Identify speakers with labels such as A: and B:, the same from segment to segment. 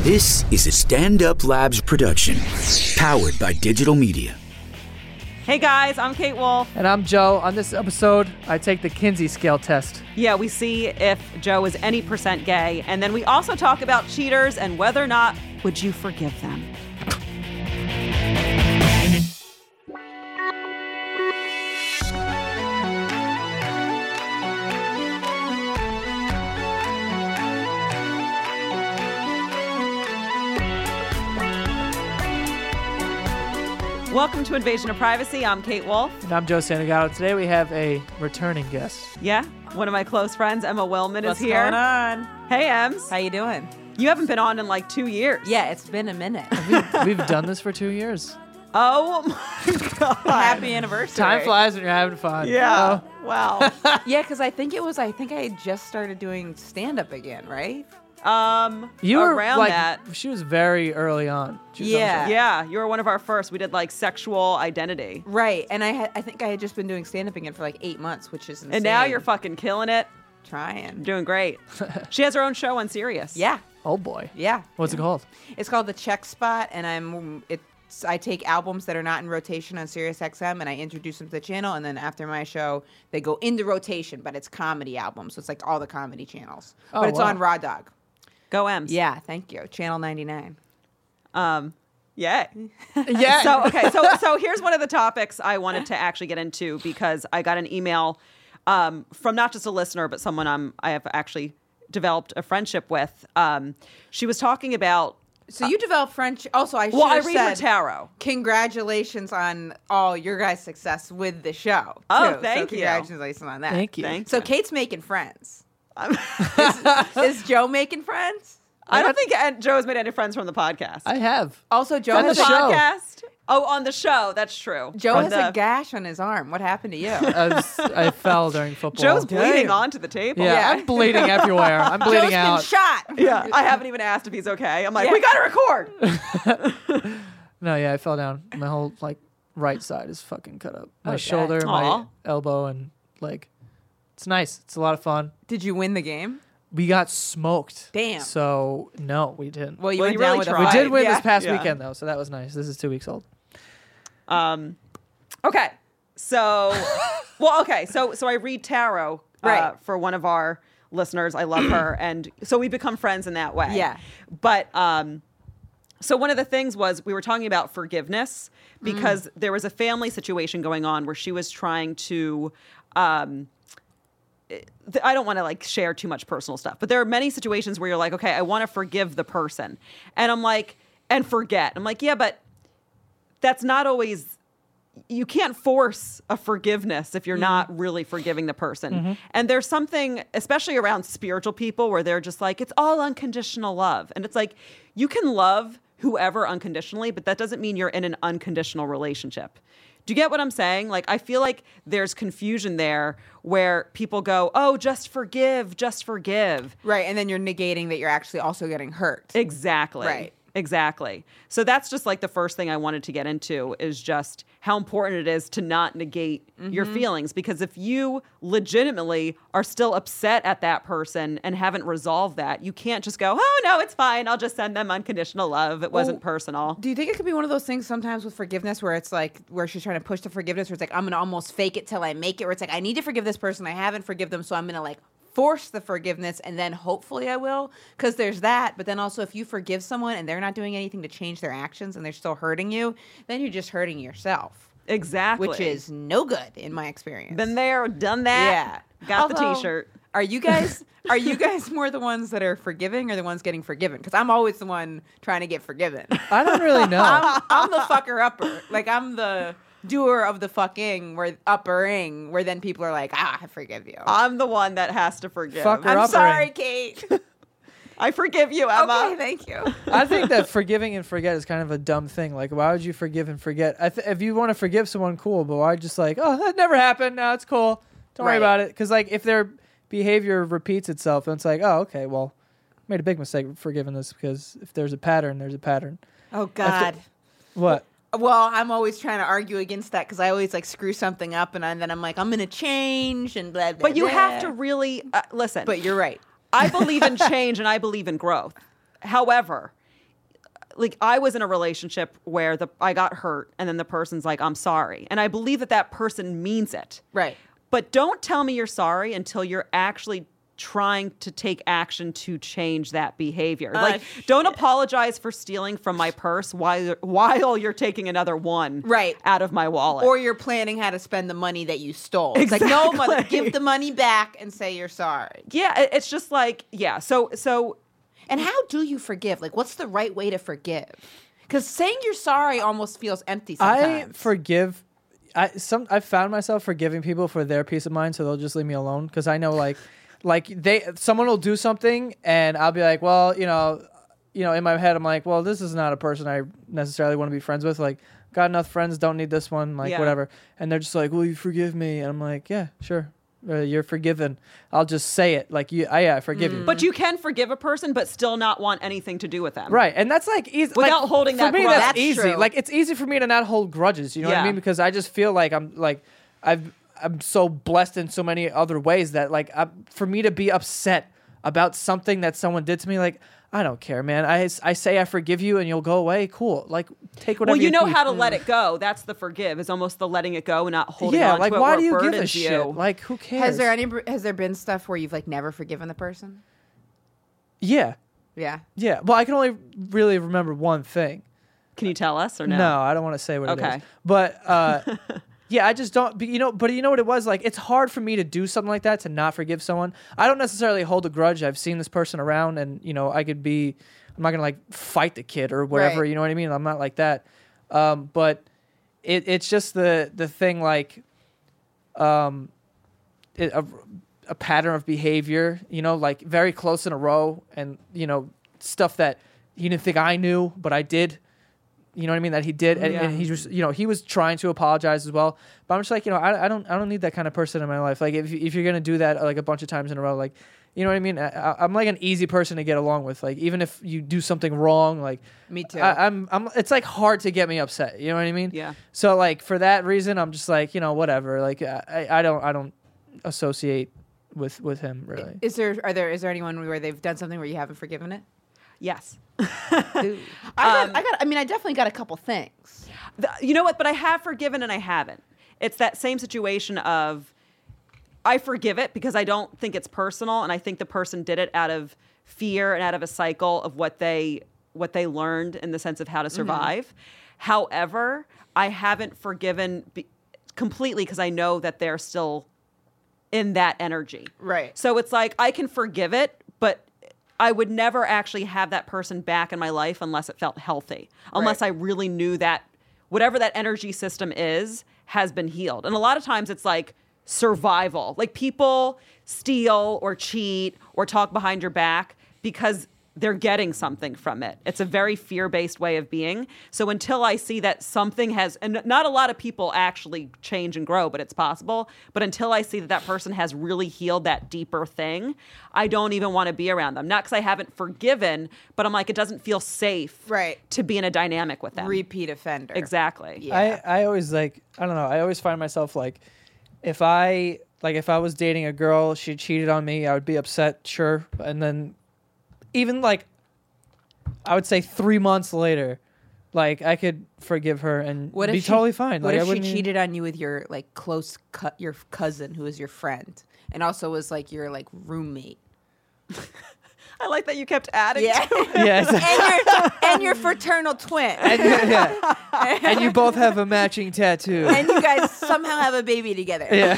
A: This is a Stand Up Labs production, powered by digital media.
B: Hey guys, I'm Kate Wolf.
C: And I'm Joe. On this episode, I take the Kinsey scale test.
B: Yeah, we see if Joe is any percent gay, and then we also talk about cheaters and whether or not would you forgive them. Welcome to Invasion of Privacy. I'm Kate Wolf.
C: And I'm Joe Santagato. Today we have a returning guest.
B: Yeah, one of my close friends, Emma Willman,
D: What's
B: is here.
D: going on?
B: Hey, Ems.
D: How you doing?
B: You haven't been on in like 2 years.
D: Yeah, it's been a minute.
C: We've done this for 2 years.
B: Oh my God.
D: Happy anniversary.
C: Time flies when you're having fun.
B: Yeah. Wow.
D: Yeah, because I think I had just started doing stand-up again, right?
C: You were
B: around
C: like,
B: that.
C: She was very early on. She was on the
D: Yeah.
C: show.
B: Yeah, you were one of our first. We did like sexual identity.
D: Right, and I think I had just been doing stand-up again for like 8 months, which is insane.
B: And now you're fucking killing it.
D: trying.
B: Doing great. She has her own show on Sirius.
D: Yeah,
C: Oh boy.
D: yeah.
C: What's it called?
D: It's called The Check Spot, and I take albums that are not in rotation on SiriusXM, and I introduce them to the channel, and then after my show, they go into rotation, but it's comedy albums, so it's like all the comedy channels.
C: Oh,
D: But it's
C: wow.
D: on Raw Dog.
B: Go Ems.
D: Yeah, thank you. Channel 99.
B: Yeah.
C: Yeah.
B: So here's one of the topics I wanted to actually get into because I got an email from not just a listener, but someone I have actually developed a friendship with. She was talking about.
D: So you developed French. Also, I should
B: Well, I
D: have
B: read her
D: said
B: tarot.
D: congratulations on all your guys' success with the show.
B: Oh,
D: too.
B: thank
D: so
B: you.
D: Congratulations on that.
C: Thank you.
B: Thank
D: So
B: you.
D: Kate's making friends. Is Joe making friends?
B: I don't think Joe's made any friends from the podcast.
C: I have.
D: Also, Joe
C: On
D: has
C: the
D: a,
C: show.
B: podcast. Oh, on the show. That's true.
D: Joe
B: On
D: has
B: the-
D: a gash on his arm. What happened to you?
C: I fell during football.
B: Joe's bleeding
D: Damn.
B: onto the table.
C: Yeah,
D: Yeah.
C: I'm bleeding everywhere. I'm
D: Joe's
C: bleeding
D: been
C: out.
D: shot.
B: Yeah. I haven't even asked if he's okay. I'm like,
D: Yeah.
B: we got to record.
C: No, yeah, I fell down. My whole right side is fucking cut up. My
D: Oh,
C: shoulder,
D: God.
C: my
B: Aw.
C: elbow, and leg. It's nice. It's a lot of fun.
D: Did you win the game?
C: We got smoked.
D: Damn.
C: So no, we didn't.
D: Well, you
B: Well,
D: went
B: you
D: down
B: really
D: with
B: tried.
D: a
C: We
B: Right.
C: did win
D: Yeah.
C: this past
B: Yeah.
C: weekend though, so that was nice. This is 2 weeks old.
B: Okay. So, So I read tarot
D: Right.
B: for one of our listeners. I love her. And so we become friends in that way.
D: Yeah.
B: But so one of the things was we were talking about forgiveness because there was a family situation going on where she was trying to I don't want to share too much personal stuff, but there are many situations where you're like, okay, I want to forgive the person. And I'm like, and forget. I'm like, yeah, but that's not always, you can't force a forgiveness if you're not really forgiving the person. And there's something, especially around spiritual people, where they're just like, it's all unconditional love. And it's like, you can love whoever unconditionally, but that doesn't mean you're in an unconditional relationship. Do you get what I'm saying? I feel like there's confusion there where people go, oh, just forgive, just forgive.
D: Right, and then you're negating that you're actually also getting hurt.
B: Exactly.
D: Right.
B: Exactly. So that's just the first thing I wanted to get into is just how important it is to not negate your feelings. Because if you legitimately are still upset at that person and haven't resolved that, you can't just go, oh, no, it's fine. I'll just send them unconditional love. It wasn't personal.
D: Do you think it could be one of those things sometimes with forgiveness where it's where she's trying to push the forgiveness, where it's I'm going to almost fake it till I make it, where it's I need to forgive this person. I haven't forgive them, so I'm going to force the forgiveness and then hopefully I will, because there's that. But then also if you forgive someone and they're not doing anything to change their actions and they're still hurting you, then you're just hurting yourself.
B: Exactly.
D: Which is no good in my experience.
B: Been there, done that.
D: Yeah.
B: Got the
D: Although,
B: t-shirt.
D: Are you guys more the ones that are forgiving or the ones getting forgiven? Because I'm always the one trying to get forgiven.
C: I don't really know.
D: I'm the fucker upper. I'm the doer of the fucking uppering, where then people are like, I forgive you.
B: I'm the one that has to forgive.
C: Fuck her
D: I'm
C: uppering.
D: sorry, Kate.
B: I forgive you, Emma.
D: Okay, thank you.
C: I think that forgiving and forget is kind of a dumb thing. Why would you forgive and forget? If you want to forgive someone, cool. But why just oh, that never happened. No, it's cool. Don't worry
D: Right.
C: about it. Because if their behavior repeats itself, and it's oh, okay, well, made a big mistake forgiving this because if there's a pattern, there's a pattern.
D: Oh, God.
C: What?
D: Well, I'm always trying to argue against that because I always screw something up and then I'm I'm going to change and blah, blah,
B: But you
D: blah.
B: have to really listen.
D: But you're right.
B: I believe in change and I believe in growth. However, like I was in a relationship where I got hurt and then the person's like, I'm sorry. And I believe that person means it.
D: Right.
B: But don't tell me you're sorry until you're actually trying to take action to change that behavior. Like, don't apologize for stealing from my purse while you're taking another one out of my wallet.
D: Or you're planning how to spend the money that you stole.
B: Exactly.
D: It's like, no, mother, give the money back and say you're sorry.
B: Yeah, it's just like, yeah. So,
D: and how do you forgive? Like, what's the right way to forgive? Because saying you're sorry almost feels empty sometimes.
C: I forgive. I found myself forgiving people for their peace of mind, so they'll just leave me alone. Because I know, like someone will do something, and I'll be like, well, you know, in my head, I'm like, well, this is not a person I necessarily want to be friends with. Like, got enough friends, don't need this one, like whatever. And they're just like, will you forgive me? And I'm like, yeah, sure. You're forgiven. I'll just say it. Like, I forgive you.
B: But you can forgive a person, but still not want anything to do with them.
C: Right. And that's like easy.
B: Without
C: like,
B: holding that
C: For me,
B: grudge.
C: that's
D: That's
C: easy.
D: true.
C: Like, it's easy for me to not hold grudges. You know what I mean? Because I just feel like I'm so blessed in so many other ways that, like, for me to be upset about something that someone did to me, like, I don't care, man. I say I forgive you and you'll go away. Cool. Like, take whatever.
B: Well, you know
C: need.
B: how to let it go. That's the forgive. Is almost the letting it go and not holding
C: Yeah.
B: on
C: Like,
B: to it.
C: why
B: where
C: do
B: it
C: you give a
B: burdens
C: shit?
B: you.
C: Like, who cares?
D: Has there been stuff where you've like never forgiven the person?
C: Yeah.
D: Yeah.
C: Yeah. Well, I can only really remember one thing.
B: Can you tell us or no?
C: No, I don't want to say what it
B: Okay.
C: is. But yeah, I just don't. But you know what it was like. It's hard for me to do something like that, to not forgive someone. I don't necessarily hold a grudge. I've seen this person around, and I could be. I'm not gonna like fight the kid or whatever.
D: Right.
C: You know what I mean? I'm not like that. But it's just the thing like, a pattern of behavior. Like very close in a row, and stuff that he didn't think I knew, but I did. You know what I mean? That he did, and he just, he was trying to apologize as well. But I'm just like, I don't need that kind of person in my life. Like, if you're gonna do that like a bunch of times in a row, like, you know what I mean? I'm like an easy person to get along with. Like, even if you do something wrong, like,
D: Me too.
C: I'm. It's like hard to get me upset. You know what I mean?
B: Yeah.
C: So like for that reason, I'm just like, whatever. Like, I don't associate with him really.
D: Is there anyone where they've done something where you haven't forgiven it?
B: Yes.
D: I definitely got a couple things.
B: You know what? But I have forgiven and I haven't. It's that same situation of I forgive it because I don't think it's personal, and I think the person did it out of fear and out of a cycle of what they learned in the sense of how to survive. However, I haven't forgiven completely because I know that they're still in that energy.
D: Right.
B: So it's like I can forgive it, but I would never actually have that person back in my life unless it felt healthy, unless I really knew that whatever that energy system is has been healed. And a lot of times it's like survival. Like people steal or cheat or talk behind your back because they're getting something from it. It's a very fear-based way of being. So until I see that something has, and not a lot of people actually change and grow, but it's possible. But until I see that that person has really healed that deeper thing, I don't even want to be around them. Not because I haven't forgiven, but I'm like, it doesn't feel safe to be in a dynamic with them.
D: Repeat offender.
B: Exactly.
D: Yeah.
C: I always like, I don't know. I always find myself like, if I was dating a girl, she cheated on me, I would be upset, sure. And then even like, I would say 3 months later, like I could forgive her and be totally fine.
D: What
C: like,
D: if
C: I
D: she
C: wouldn't
D: cheated on you with your like your cousin who was your friend and also was like your like roommate?
B: I like that you kept adding
D: Yeah.
B: to it.
C: Yeah, exactly.
D: and your fraternal twin.
C: And you both have a matching tattoo.
D: And you guys somehow have a baby together.
C: Yeah.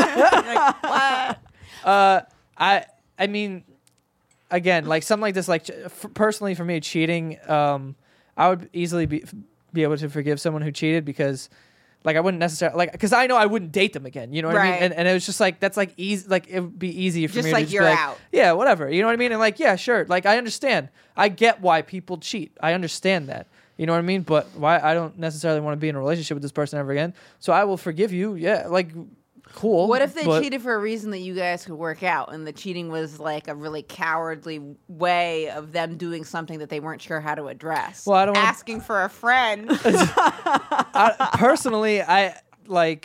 D: Like, what?
C: I mean, again, like something like this, like personally for me, cheating, I would easily be able to forgive someone who cheated because, like, I wouldn't necessarily like because I know I wouldn't date them again. You know what I mean? And it was just like that's like easy. Like it would be easy for
D: Just
C: me
D: like
C: to
D: you're
C: be like,
D: out.
C: yeah, whatever. You know what I mean? And like, yeah, sure. Like I understand. I get why people cheat. I understand that. You know what I mean? But why I don't necessarily want to be in a relationship with this person ever again. So I will forgive you. Yeah, like. Cool.
D: What if they cheated for a reason that you guys could work out and the cheating was like a really cowardly way of them doing something that they weren't sure how to address?
C: Well, I don't wanna-
D: asking for a friend.
C: Personally, I like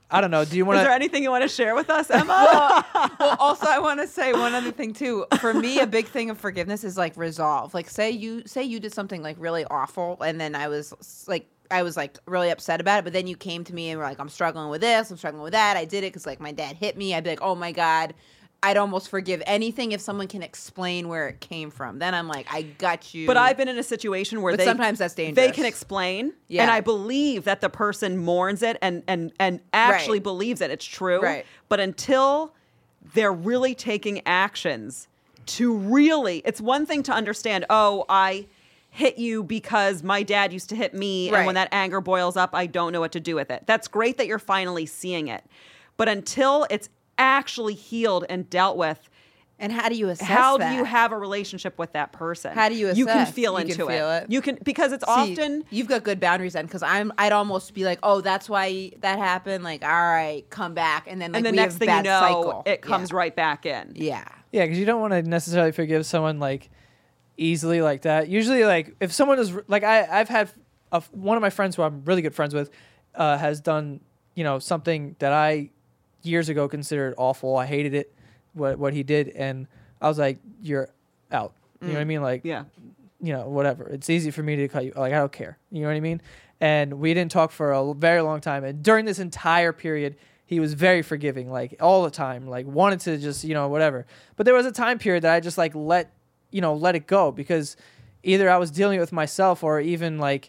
C: I don't know. Do you want
B: Is there
C: to?
B: anything you want to share with us, Emma?
D: Well, also I want to say one other thing too. For me, a big thing of forgiveness is like resolve. Like say you did something like really awful, and then I was like really upset about it, but then you came to me and were like, I'm struggling with this, I'm struggling with that. I did it because like my dad hit me. I'd be like, oh my God. I'd almost forgive anything if someone can explain where it came from. Then I'm like, I got you.
B: But I've been in a situation where
D: sometimes that's dangerous.
B: They can explain,
D: Yeah.
B: and I believe that the person mourns it and actually
D: Right.
B: believes that it's true.
D: Right.
B: But until they're really taking actions to really, it's one thing to understand, oh, I hit you because my dad used to hit me, and
D: Right.
B: when that anger boils up, I don't know what to do with it. That's great that you're finally seeing it. But until it's actually healed and dealt with,
D: And how do you assess
B: how
D: that?
B: do you have a relationship with that person?
D: How do you
B: You can
D: assess?
B: feel
D: You can
B: into
D: feel it.
B: You can, because it's
D: See,
B: often
D: you've got good boundaries then, because I'd almost be like, oh, that's why that happened. Like, all right, come back, and then like
B: and the
D: we
B: next
D: have
B: thing you
D: bad
B: know,
D: cycle.
B: it comes
D: Yeah.
B: right back in.
D: Yeah.
C: Yeah, because you don't want to necessarily forgive someone like easily like that. Usually, like if someone is like I've had one of my friends who I'm really good friends with has done something that I years ago considered awful. I hated it, what he did, and I was like, you're out. You know what I mean? Like,
B: Yeah.
C: whatever. It's easy for me to cut you. Like, I don't care. You know what I mean? And we didn't talk for a very long time. And during this entire period, he was very forgiving, like all the time, like wanted to just, whatever. But there was a time period that I just like let it go, because either I was dealing with myself, or even like,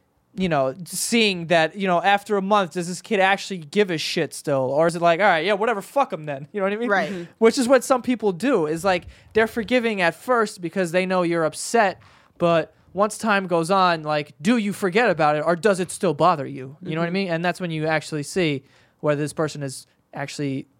C: seeing that, after a month, does this kid actually give a shit still? Or is it like, all right, yeah, whatever, fuck him then. You know what I mean?
D: Right. Mhm.
C: Which is what some people do, is like they're forgiving at first because they know you're upset, but once time goes on, like, do you forget about it, or does it still bother you? You know what I mean? And that's when you actually see whether this person is actually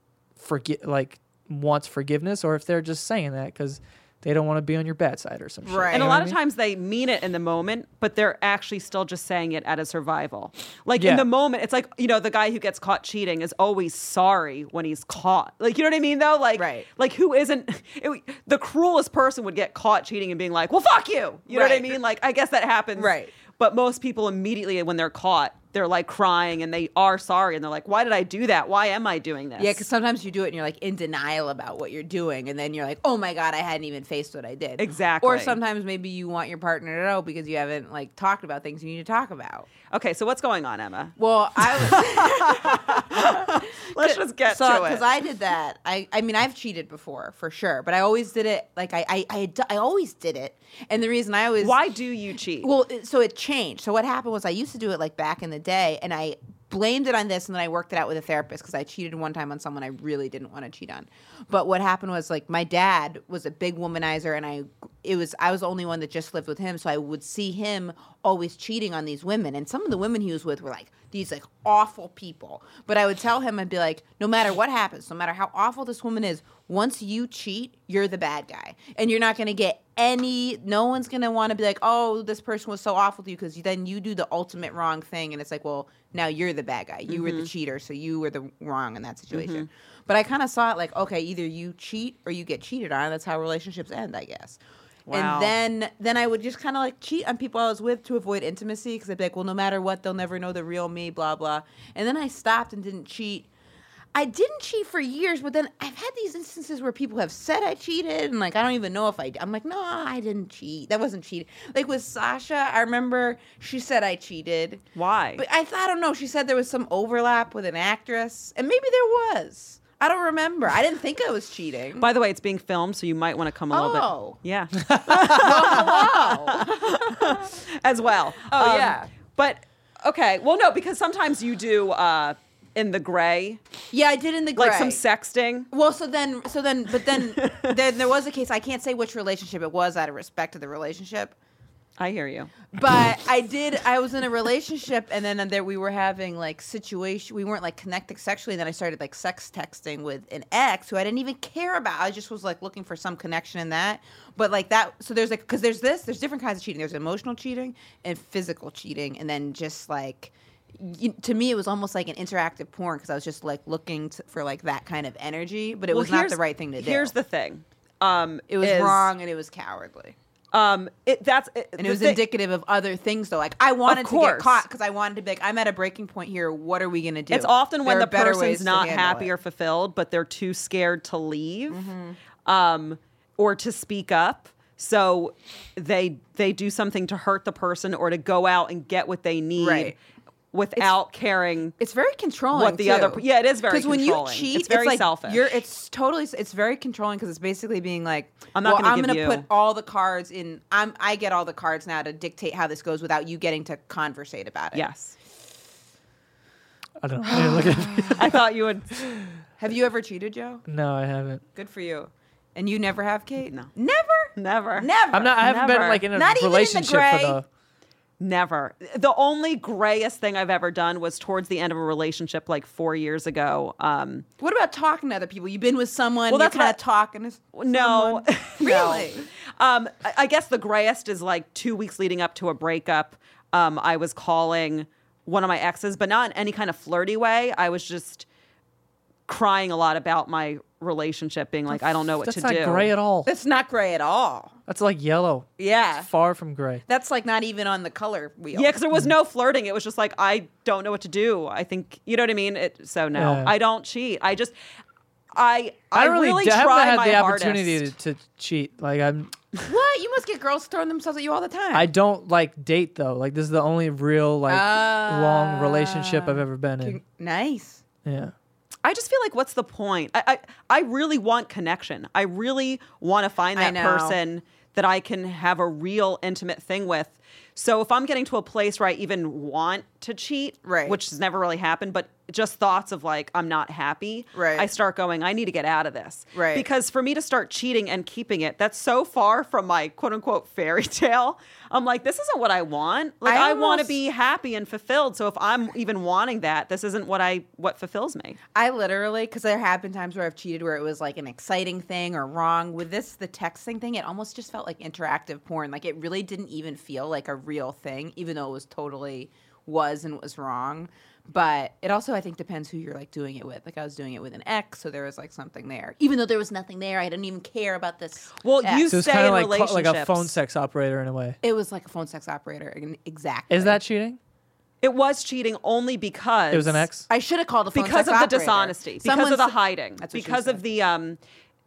C: wants forgiveness, or if they're just saying that because they don't want to be on your bad side or some shit.
D: Right.
B: And
C: You
B: a
C: know
B: lot
C: what
B: of
C: I mean?
B: times they mean it in the moment, but they're actually still just saying it out of survival. Like
C: Yeah.
B: in the moment, it's like, the guy who gets caught cheating is always sorry when he's caught. Like, you know what I mean though? Like,
D: Right.
B: like who isn't, the cruelest person would get caught cheating and being like, well, fuck you. You know what I
D: Right.
B: mean? Like, I guess that happens.
D: Right.
B: But most people immediately when they're caught, they're like crying and they are sorry. And they're like, why did I do that? Why am I doing this?
D: Yeah, because sometimes you do it and you're like in denial about what you're doing, and then you're like, oh my God, I hadn't even faced what I did.
B: Exactly.
D: Or sometimes maybe you want your partner to know because you haven't like talked about things you need to talk about.
B: Okay, so what's going on, Emma?
D: Well, I
B: Let's just get
D: so
B: to it.
D: because I did that. I mean, I've cheated before for sure, but I always did it. Like I always did it, and the reason I always
B: Why do you cheat?
D: Well, so it changed. So what happened was I used to do it like back in the day, and I blamed it on this, and then I worked it out with a therapist because I cheated one time on someone I really didn't want to cheat on. But what happened was like my dad was a big womanizer, and I was the only one that just lived with him, so I would see him always cheating on these women, and some of the women he was with were like these like awful people. But I would tell him, I'd be like, no matter what happens, no matter how awful this woman is, once you cheat, you're the bad guy, and you're not going to get no one's going to want to be like, oh, this person was so awful to you, because then you do the ultimate wrong thing, and it's like, well, now you're the bad guy. You were the cheater, so you were the wrong in that situation. But I kind of saw it like, okay, either you cheat or you get cheated on. That's how relationships end, I guess.
B: Wow.
D: And then I would just kind of like cheat on people I was with to avoid intimacy, because I'd be like, well, no matter what, they'll never know the real me, blah, blah. And then I stopped and didn't cheat. I didn't cheat for years, but then I've had these instances where people have said I cheated, and like I don't even know if I'm like, no, I didn't cheat. That wasn't cheating. Like with Sasha, I remember she said I cheated.
B: Why?
D: But I don't know. She said there was some overlap with an actress, and maybe there was. I don't remember. I didn't think I was cheating.
B: By the way, it's being filmed, so you might want to come a little
D: Oh.
B: bit. Yeah.
D: Hello.
B: As well.
D: Oh, yeah.
B: But, okay. Well, no, because sometimes you do in the gray,
D: Yeah, I did in the gray.
B: like some sexting.
D: Well, so then, then there was a case. I can't say which relationship it was out of respect to the relationship.
B: I hear you.
D: But I was in a relationship, and then there we were having like we weren't like connecting sexually, and then I started like sex texting with an ex who I didn't even care about. I just was like looking for some connection in that. But like that, so there's like, because there's different kinds of cheating. There's emotional cheating and physical cheating, and then just like, to me, it was almost like an interactive porn, because I was just like looking for like that kind of energy, but it was not the right thing to do.
B: Here's the thing.
D: It was wrong, and it was cowardly.
B: And
D: And it was indicative of other things, though. Like, I wanted to get
B: course.
D: caught because I wanted to be like, I'm at a breaking point here. What are we going to do?
B: It's often when
D: There
B: the
D: are better ways
B: person's
D: to
B: not
D: handle
B: happy
D: it.
B: or fulfilled, but they're too scared to leave,
D: Mm-hmm.
B: or to speak up. So they do something to hurt the person or to go out and get what they need
D: Right.
B: without caring.
D: It's very controlling.
B: What the other- yeah, it is very
D: Because when you
B: controlling.
D: cheat,
B: It's very
D: like
B: selfish.
D: It's very controlling because it's basically being like,
B: I'm not gonna
D: I'm
B: give
D: gonna
B: you-
D: put all the cards in. I get all the cards now to dictate how this goes without you getting to conversate about it.
B: Yes.
C: I don't know. I didn't look at
B: I thought you would.
D: Have you ever cheated, Joe?
C: No, I haven't.
D: Good for you. And you never have, Kate?
B: No.
D: Never.
B: Never.
D: Never.
C: I haven't been
B: Never.
C: like in a
D: Not even in the
C: relationship
D: gray.
C: for the.
B: Never. The only grayest thing I've ever done was towards the end of a relationship like 4 years ago.
D: What about talking to other people? You've been with someone.
B: Well,
D: You're
B: that's
D: kind
B: what-
D: of talking to
B: No.
D: someone. Really?
B: I guess the grayest is like 2 weeks leading up to a breakup. I was calling one of my exes, but not in any kind of flirty way. I was just crying a lot about my relationship, being like, I don't know what
C: That's
B: to
C: not
B: do.
C: gray at all.
D: That's not gray at all.
C: That's like yellow.
D: Yeah.
C: It's far from gray.
D: That's like not even on the color wheel.
B: Yeah, because there was no flirting. It was just like, I don't know what to do. I think, you know what I mean? So no,
C: Yeah.
B: I don't cheat. I just, I really
C: haven't
B: try
C: had
B: my
C: the
B: hardest.
C: opportunity to cheat. Like
D: What? You must get girls throwing themselves at you all the time.
C: I don't like date though. Like this is the only real like long relationship I've ever been in.
D: Nice.
C: Yeah.
B: I just feel like, what's the point? I really want connection. I really want to find
D: I
B: that
D: know.
B: person that I can have a real intimate thing with. So if I'm getting to a place where I even want to cheat,
D: Right.
B: which has never really happened, but just thoughts of like, I'm not happy,
D: Right.
B: I start going, I need to get out of this.
D: Right.
B: Because for me to start cheating and keeping it, that's so far from my quote unquote fairy tale. I'm like, this isn't what I want. Like I want to
D: almost-
B: be happy and fulfilled. So if I'm even wanting that, this isn't what fulfills me.
D: I literally, because there have been times where I've cheated where it was like an exciting thing or wrong. With the texting thing, it almost just felt like interactive porn. Like it really didn't even feel like a real thing, even though it was totally was and was wrong. But it also, I think, depends who you're like doing it with. Like I was doing it with an ex, so there was like something there. Even though there was nothing there, I didn't even care about this.
B: Well,
D: ex.
B: you
C: So it's
B: stay
C: kind
B: in
C: of like like a
B: relationships.
C: phone sex operator in a way.
D: It was like a phone sex operator. Exactly.
C: Is that cheating?
B: It was cheating only because
C: It was an ex.
D: I should have called a phone
B: because
D: sex
B: of the
D: operator.
B: dishonesty, because
D: Someone
B: of the
D: said-
B: hiding,
D: That's what she
B: because of
D: said.
B: the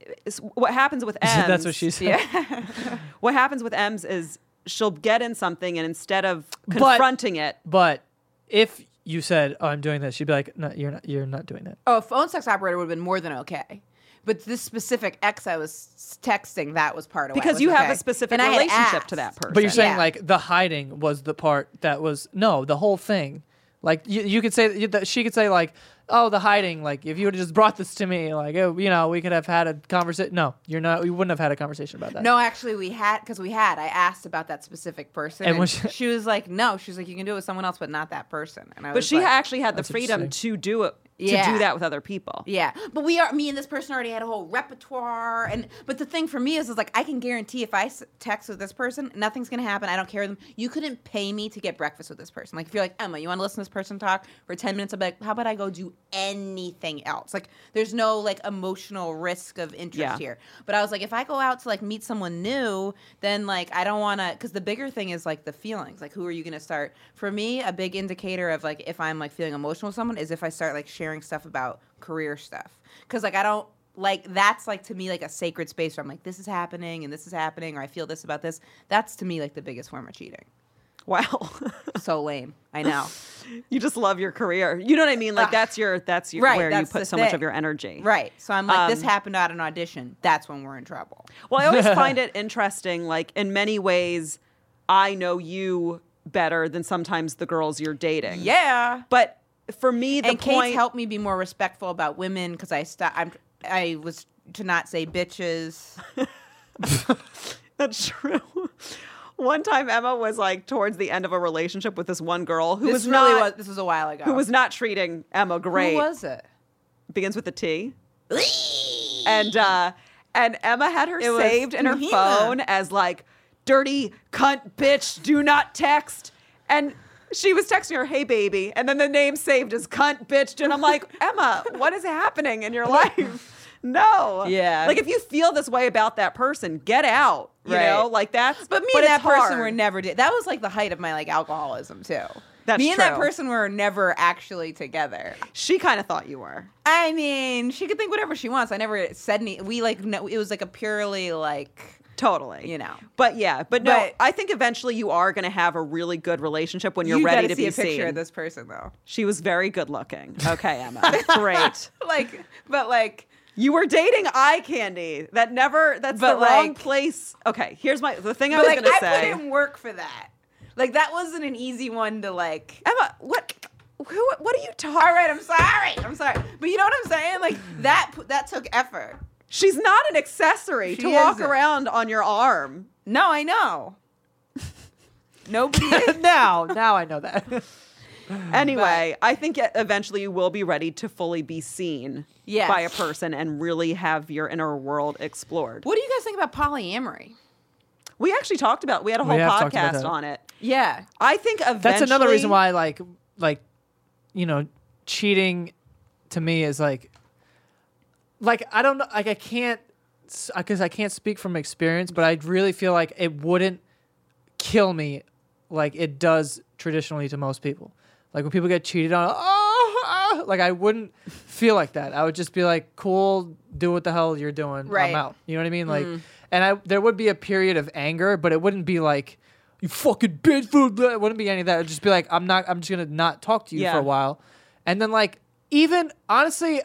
B: what happens with M's.
C: That's what she said.
D: Yeah.
B: What happens with M's is she'll get in something, and instead of confronting it,
C: But if you said, "Oh, I'm doing this," she'd be like, "No, you're not doing that."
D: Oh, a phone sex operator would have been more than okay. But this specific ex I was texting, that was part of why it
B: because
D: was
B: you have
D: okay.
B: a specific
D: And I had
B: relationship
D: asked.
B: to that person.
C: But you're saying
D: Yeah.
C: like the hiding was the part that was the whole thing. Like you could say she could say like, "Oh, the hiding." Like if you would have just brought this to me, like we could have had a conversation. No, you're not. We wouldn't have had a conversation about that.
D: No, actually, we had because I asked about that specific person,
C: And
D: and,
C: when
D: she was like, "No," she's like, "You can do it with someone else, but not that person." And I
B: but
D: was
B: she
D: like,
B: actually had the
C: That's
B: freedom
C: interesting.
B: to do it, to
D: Yeah.
B: do that with other people.
D: Yeah, but me and this person already had a whole repertoire, but the thing for me is like I can guarantee if I text with this person, nothing's gonna happen. I don't care with them. You couldn't pay me to get breakfast with this person. Like if you're like Emma, you want to listen to this person talk for 10 minutes? I'm like, how about I go do anything else? Like there's no like emotional risk of interest
B: Yeah.
D: here. But I was like, if I go out to like meet someone new, then like I don't want to, because the bigger thing is like the feelings. Like who are you gonna start? For me, a big indicator of like if I'm like feeling emotional with someone is if I start like sharing stuff about career stuff, because like I don't like that's like to me like a sacred space where I'm like this is happening and this is happening or I feel this about this. That's to me like the biggest form of cheating.
B: Wow.
D: So lame. I know.
B: You just love your career. You know what I mean? Like that's your
D: Right,
B: where
D: that's
B: you put
D: the
B: so much
D: thing.
B: of your energy.
D: Right. So I'm like this happened at an audition. That's when we're in trouble.
B: Well, I always find it interesting, like in many ways, I know you better than sometimes the girls you're dating.
D: Yeah.
B: But for me, the
D: And
B: point
D: Kate's helped me be more respectful about women because I was to not say bitches.
B: that's true. One time Emma was like towards the end of a relationship with this one girl who
D: This was a while ago.
B: who was not treating Emma great.
D: Who was it?
B: Begins with a T. And Emma had her
D: It was
B: saved in her
D: Tuhima.
B: phone as like dirty cunt bitch, do not text. And she was texting her, "Hey baby," and then the name saved as cunt bitch. And I'm like, Emma, what is happening in your life? No.
D: Yeah.
B: Like if you feel this way about that person, get out. You
D: Right.
B: know, like that's.
D: But me and that
B: it's
D: person
B: hard.
D: were never. That was like the height of my like alcoholism too.
B: That's
D: me and that
B: true.
D: person were never actually together.
B: She kind of thought you were.
D: I mean, she could think whatever she wants. I never said any. We like no, it was like a purely like
B: Totally.
D: you know.
B: But yeah, but no,
D: But-
B: I think eventually you are going to have a really good relationship when you're
D: You
B: ready
D: gotta
B: to
D: see
B: be
D: a picture
B: seen.
D: of this person though.
B: She was very good looking. Okay, Emma. Great.
D: Like, but like.
B: You were dating eye candy. That's the
D: But,
B: wrong
D: like-
B: place. Okay, here's the thing I
D: But
B: was
D: like,
B: going to
D: I
B: say.
D: put in work for that. Like, that wasn't an easy one to like.
B: Emma, what are you talking?
D: All right, I'm sorry. But you know what I'm saying? Like that took effort.
B: She's not an accessory
D: She
B: to walk
D: isn't.
B: around on your arm.
D: No, I know. Nobody is.
C: now I know that.
B: Anyway, I think eventually you will be ready to fully be seen
D: Yes.
B: by a person and really have your inner world explored.
D: What do you guys think about polyamory?
B: We actually talked about. We had a
C: We
B: whole
C: have talked about
B: podcast
C: that.
B: on it.
D: Yeah.
B: I think eventually
C: That's another reason why like you know, cheating to me is like I don't know, like I can't, because I can't speak from experience, but I really feel like it wouldn't kill me like it does traditionally to most people. Like when people get cheated on, like I wouldn't feel like that. I would just be like, cool, do what the hell you're doing.
D: Right.
C: I'm out. You know what I mean? Like, and there would be a period of anger, but it wouldn't be like, you fucking bitch. It wouldn't be any of that. It would just be like, I'm just going to not talk to you
B: Yeah.
C: for a while. And then like, even honestly,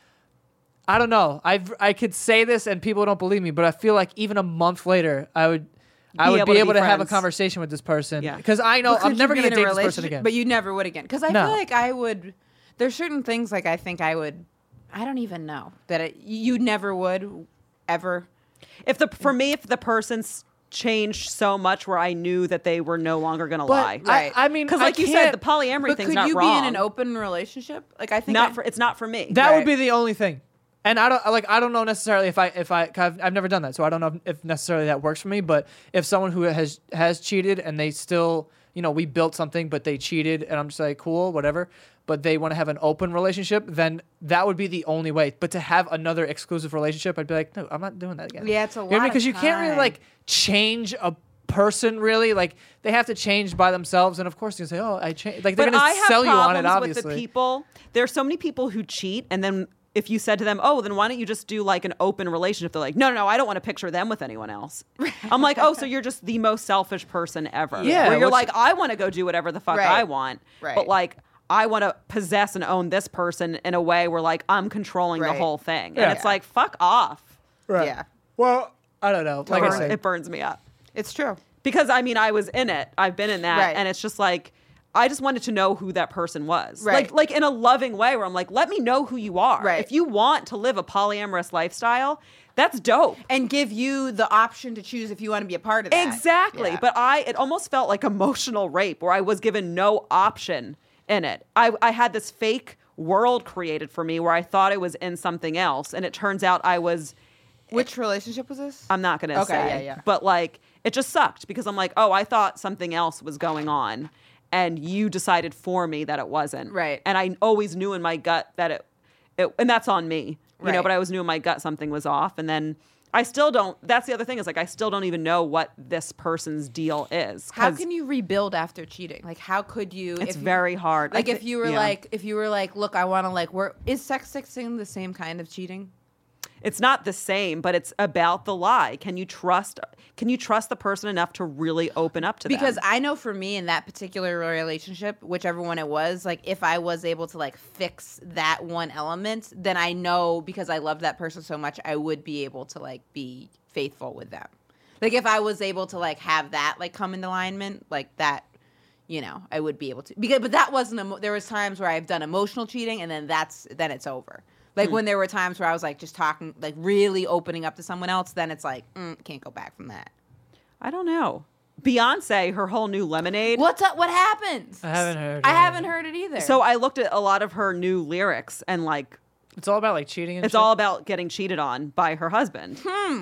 C: I don't know. I could say this and people don't believe me, but I feel like even a month later, I would be able to have a
B: friends.
C: conversation with this person.
B: Yeah.
C: Because I know
D: But
C: I'm
D: could
C: never
D: you
C: going
D: be
C: to
D: in a
C: date this person
D: relationship-
C: again.
D: But you never would again. Because I
C: No.
D: feel like I would. There's certain things like I think I would. I don't even know that you never would ever.
B: if the person's changed so much where I knew that they were no longer going to
C: But
B: lie.
D: Right.
C: I mean,
B: Because
C: I
B: like you said,
C: can't-
B: the polyamory
D: But
B: thing's
D: could
B: not
D: you
B: wrong.
D: be in an open relationship? Like I think
B: It's not for me.
C: That
D: Right.
C: would be the only thing. And I don't know necessarily if I've never done that, so I don't know if necessarily that works for me. But if someone who has cheated and they still, you know, we built something, but they cheated, and I'm just like, cool, whatever. But they want to have an open relationship, then that would be the only way. But to have another exclusive relationship, I'd be like, no, I'm not doing that again.
D: Yeah, it's a
C: You know what I mean?
D: lot of
C: Because you can't really
D: time.
C: like change a person really. Like they have to change by themselves, and of course you say, oh, I changed. Like they're
B: But
C: gonna
B: I have
C: sell you on it,
B: problems
C: obviously.
B: with the people. There are so many people who cheat, and then if you said to them, "Oh, then why don't you just do like an open relationship?" They're like, "No, I don't want to picture them with anyone else." I'm like, "Oh, so you're just the most selfish person ever."
C: Yeah,
B: where you're
C: which-
B: like, "I want to go do whatever the fuck
D: Right.
B: I want,"
D: Right.
B: but like, I want to possess and own this person in a way where like I'm controlling the
D: Right.
B: whole thing,
C: Yeah.
B: and it's like, fuck off.
C: Right.
D: Yeah.
C: Well, I don't know. Like I said,
B: It burns me up.
D: It's true.
B: Because I mean, I was in it. I've been in that,
D: Right.
B: and it's just like I just wanted to know who that person was,
D: Right.
B: like in a loving way, where I'm like, let me know who you are.
D: Right.
B: If you want to live a polyamorous lifestyle, that's dope.
D: And give you the option to choose if you want to be a part of that.
B: Exactly.
D: Yeah.
B: But it almost felt like emotional rape, where I was given no option in it. I had this fake world created for me where I thought I was in something else, and it turns out I was.
D: Which relationship was this?
B: I'm not gonna
D: Okay,
B: say.
D: yeah.
B: But like it just sucked because I'm like, oh, I thought something else was going on, and you decided for me that it wasn't.
D: Right.
B: And I always knew in my gut that it and that's on me. You know,
D: Right.
B: but I always knew in my gut something was off, and then I still don't. That's the other thing is like I still don't even know what this person's deal is.
D: How
B: 'cause
D: can you rebuild after cheating? Like, how could you?
B: It's
D: if you-
B: very hard.
D: Like,
B: I
D: if
B: thi-
D: you were
B: yeah.
D: like, look, I want to like work. Is sex sexting the same kind of cheating?
B: It's not the same, but it's about the lie. Can you trust the person enough to really open up to them?
D: Because I know for me in that particular relationship, whichever one it was, like if I was able to like fix that one element, then I know because I loved that person so much, I would be able to like be faithful with them. Like if I was able to like have that like come into alignment, like that, you know, I would be able to. But that wasn't. There was times where I've done emotional cheating, and then it's over. Like when there were times where I was like just talking, like really opening up to someone else, then it's like can't go back from that.
B: I don't know. Beyonce, her whole new Lemonade.
D: What's up? What happens?
C: I haven't heard.
D: I
C: anything.
D: haven't heard it either.
B: So I looked at a lot of her new lyrics, and like
C: It's all about like cheating. And
B: it's
C: shit?
B: all about getting cheated on by her husband.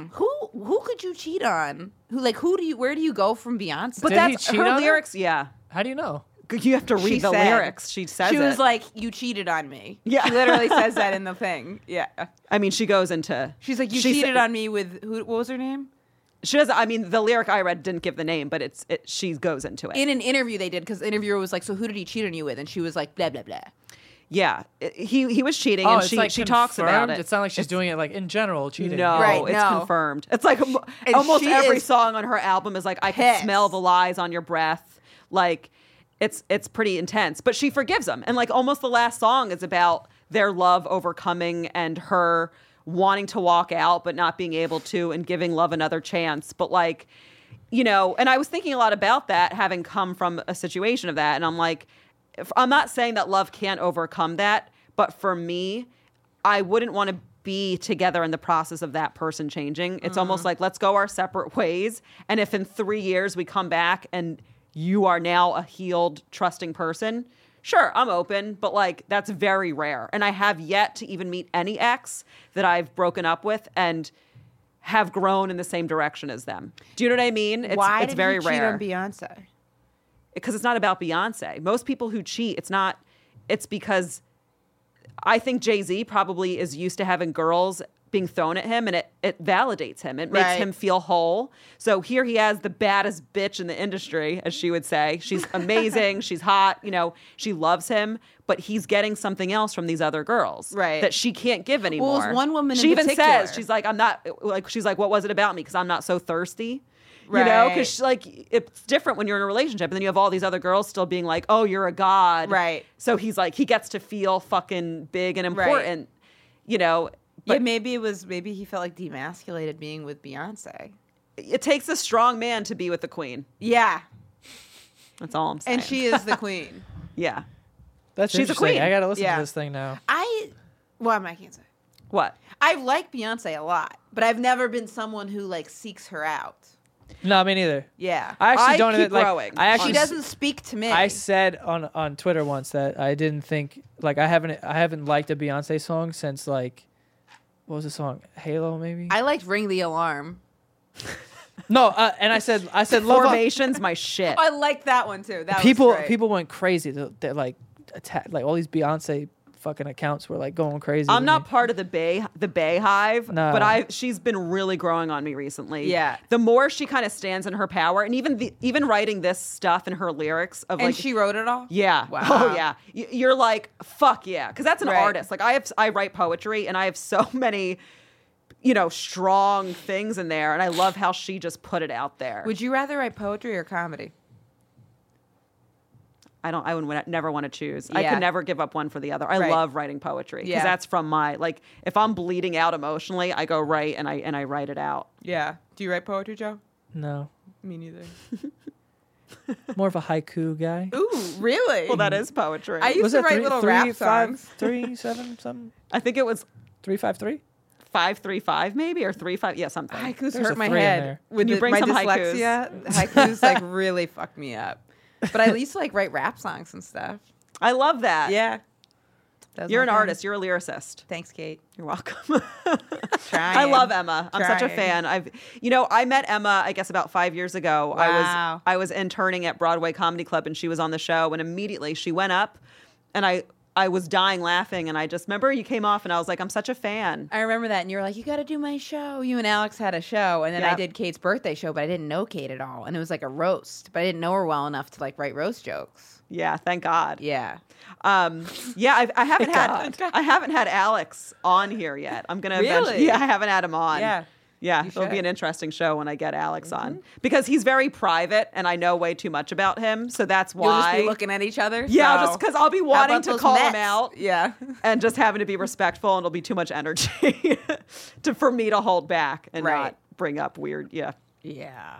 D: who could you cheat on? Where do you go from Beyonce?
B: But
C: Did he
B: that's
C: cheat
B: her
C: on her?
B: lyrics. Yeah,
C: How do you know?
B: you have to read
D: She
B: the
D: said-
B: lyrics. She says
D: she
B: it.
D: was like, "You cheated on me."
B: Yeah.
D: She literally says that in the thing. Yeah,
B: I mean, she goes into.
D: she's like, "You
B: she
D: cheated
B: sa-
D: on me with who? What was her name?
B: She doesn't. I mean, the lyric I read didn't give the name, but she goes into it.
D: In an interview they did, because the interviewer was like, so who did he cheat on you with? And she was like, blah, blah, blah.
B: Yeah, he was cheating,
C: Oh,
B: and
C: it's like
B: she talks about
C: confirmed?
B: it.
C: It's not like she's doing it like in general cheating.
B: No,
D: Right,
B: it's
D: no.
B: confirmed. It's like
D: And
B: almost
D: she
B: every
D: is
B: song on her album is like, I can
D: pissed.
B: smell the lies on your breath. Like, it's pretty intense. But she forgives him, and like almost the last song is about their love overcoming and her wanting to walk out but not being able to, and giving love another chance. But like, you know, and I was thinking a lot about that, having come from a situation of that, and I'm like, I'm not saying that love can't overcome that, but for me, I wouldn't want to be together in the process of that person changing. It's almost like, let's go our separate ways. And if in 3 years we come back and you are now a healed, trusting person, sure, I'm open, but like, that's very rare. And I have yet to even meet any ex that I've broken up with and have grown in the same direction as them. Do you know what I mean?
D: Why
B: it's
D: did
B: very
D: he cheat
B: rare.
D: on Beyonce?
B: Because it's not about Beyonce. Most people who cheat, it's because I think Jay-Z probably is used to having girls being thrown at him, and it validates him. It makes
D: Right.
B: him feel whole. So here he has the baddest bitch in the industry, as she would say. She's amazing. She's hot. You know, she loves him, but he's getting something else from these other girls
D: Right.
B: that she can't give anymore.
D: Well, it was one woman
B: she
D: in
B: even
D: particular.
B: says, she's like, what was it about me? Because I'm not so thirsty. You know,
D: Right.
B: because like, it's different when you're in a relationship, and then you have all these other girls still being like, "Oh, you're a god."
D: Right.
B: So he's like, he gets to feel fucking big and important. You know,
D: Yeah,
B: but
D: maybe he felt like demasculated being with Beyonce.
B: it takes a strong man to be with the queen.
D: Yeah.
B: That's all I'm saying.
D: And she is the queen.
B: yeah.
C: That's
B: She's a
C: interesting.
B: queen.
C: I gotta listen
D: Yeah.
C: to this thing now.
D: I can't say.
B: What?
D: I like Beyonce a lot, but I've never been someone who like seeks her out.
C: No, me neither.
D: Yeah.
C: I actually
B: I
C: don't
B: keep
C: even like.
B: growing.
C: I actually
D: She doesn't speak to me.
C: I said on Twitter once that I didn't think like I haven't liked a Beyonce song since like what was the song? Halo maybe?
D: I liked Ring the Alarm.
C: No, and I said love
B: Formation's my shit.
D: I liked that one too. That
C: people
D: was great.
C: people went crazy. They like attacked like all these Beyonce fucking accounts were like going crazy.
B: I'm
C: with
B: not
C: me.
B: part of the Bay Hive,
C: No.
B: but she's been really growing on me recently.
D: Yeah.
B: The more she kind of stands in her power, and even writing this stuff in her lyrics of
D: And
B: like,
D: she wrote it all?
B: yeah,
D: Wow.
B: oh yeah, you're like, fuck yeah, because that's an
D: Right.
B: artist. Like I write poetry, and I have so many, you know, strong things in there, and I love how she just put it out there.
D: Would you rather write poetry or comedy?
B: I would never want to choose. I
D: Yeah.
B: could never give up one for the other. I
D: Right.
B: love writing poetry because
D: Yeah.
B: that's from my, like, if I'm bleeding out emotionally, I go write and I write it out.
D: Yeah. Do you write poetry, Joe?
C: No,
D: Me neither.
C: more of a haiku guy.
D: Ooh, really?
B: Well, that is poetry.
D: I used
C: Was
D: to
C: it
D: write little rap songs.
C: 3, 7, something?
B: I think it was
C: 353?
B: 535 maybe, or 35. Yeah, something.
D: Haikus
C: There's
D: hurt
C: a
D: my
C: 3 in
D: head.
C: there.
D: With
B: you bring
D: my
B: some haikus?
D: dyslexia, haikus like really fucked me up. But I used to like write rap songs and stuff.
B: I love that.
D: Yeah. That was
B: You're
D: my
B: an
D: thing.
B: artist. You're a lyricist.
D: Thanks, Kate.
B: You're welcome.
D: Trying.
B: I love Emma. I'm such a
D: Trying.
B: fan. I met Emma, I guess about 5 years ago.
D: Wow.
B: I was interning at Broadway Comedy Club, and she was on the show, and immediately she went up, and I was dying laughing, and I just remember you came off, and I was like, I'm such a fan.
D: I remember that, and you were like, "You got to do my show." You and Alex had a show, and then I
B: Yep.
D: did Kate's birthday show, but I didn't know Kate at all, and it was like a roast, but I didn't know her well enough to like write roast jokes.
B: Yeah, thank God.
D: Yeah.
B: Yeah, I haven't had Alex on here yet. I'm gonna eventually.
D: Really?
B: Yeah, I haven't had him on.
D: Yeah.
B: Yeah,
D: You
B: it'll be
D: should.
B: an interesting show when I get Alex on because he's very private and I know way too much about him, so that's
D: You'll just
B: why.
D: be looking at each other.
B: Yeah,
D: so-
B: just because I'll be
D: How
B: wanting
D: about
B: to
D: those
B: call him
D: Mets?
B: out
D: Yeah.
B: and just having to be respectful, and it'll be too much energy for me to hold back and
D: Right.
B: not bring up weird. Yeah.
D: Yeah.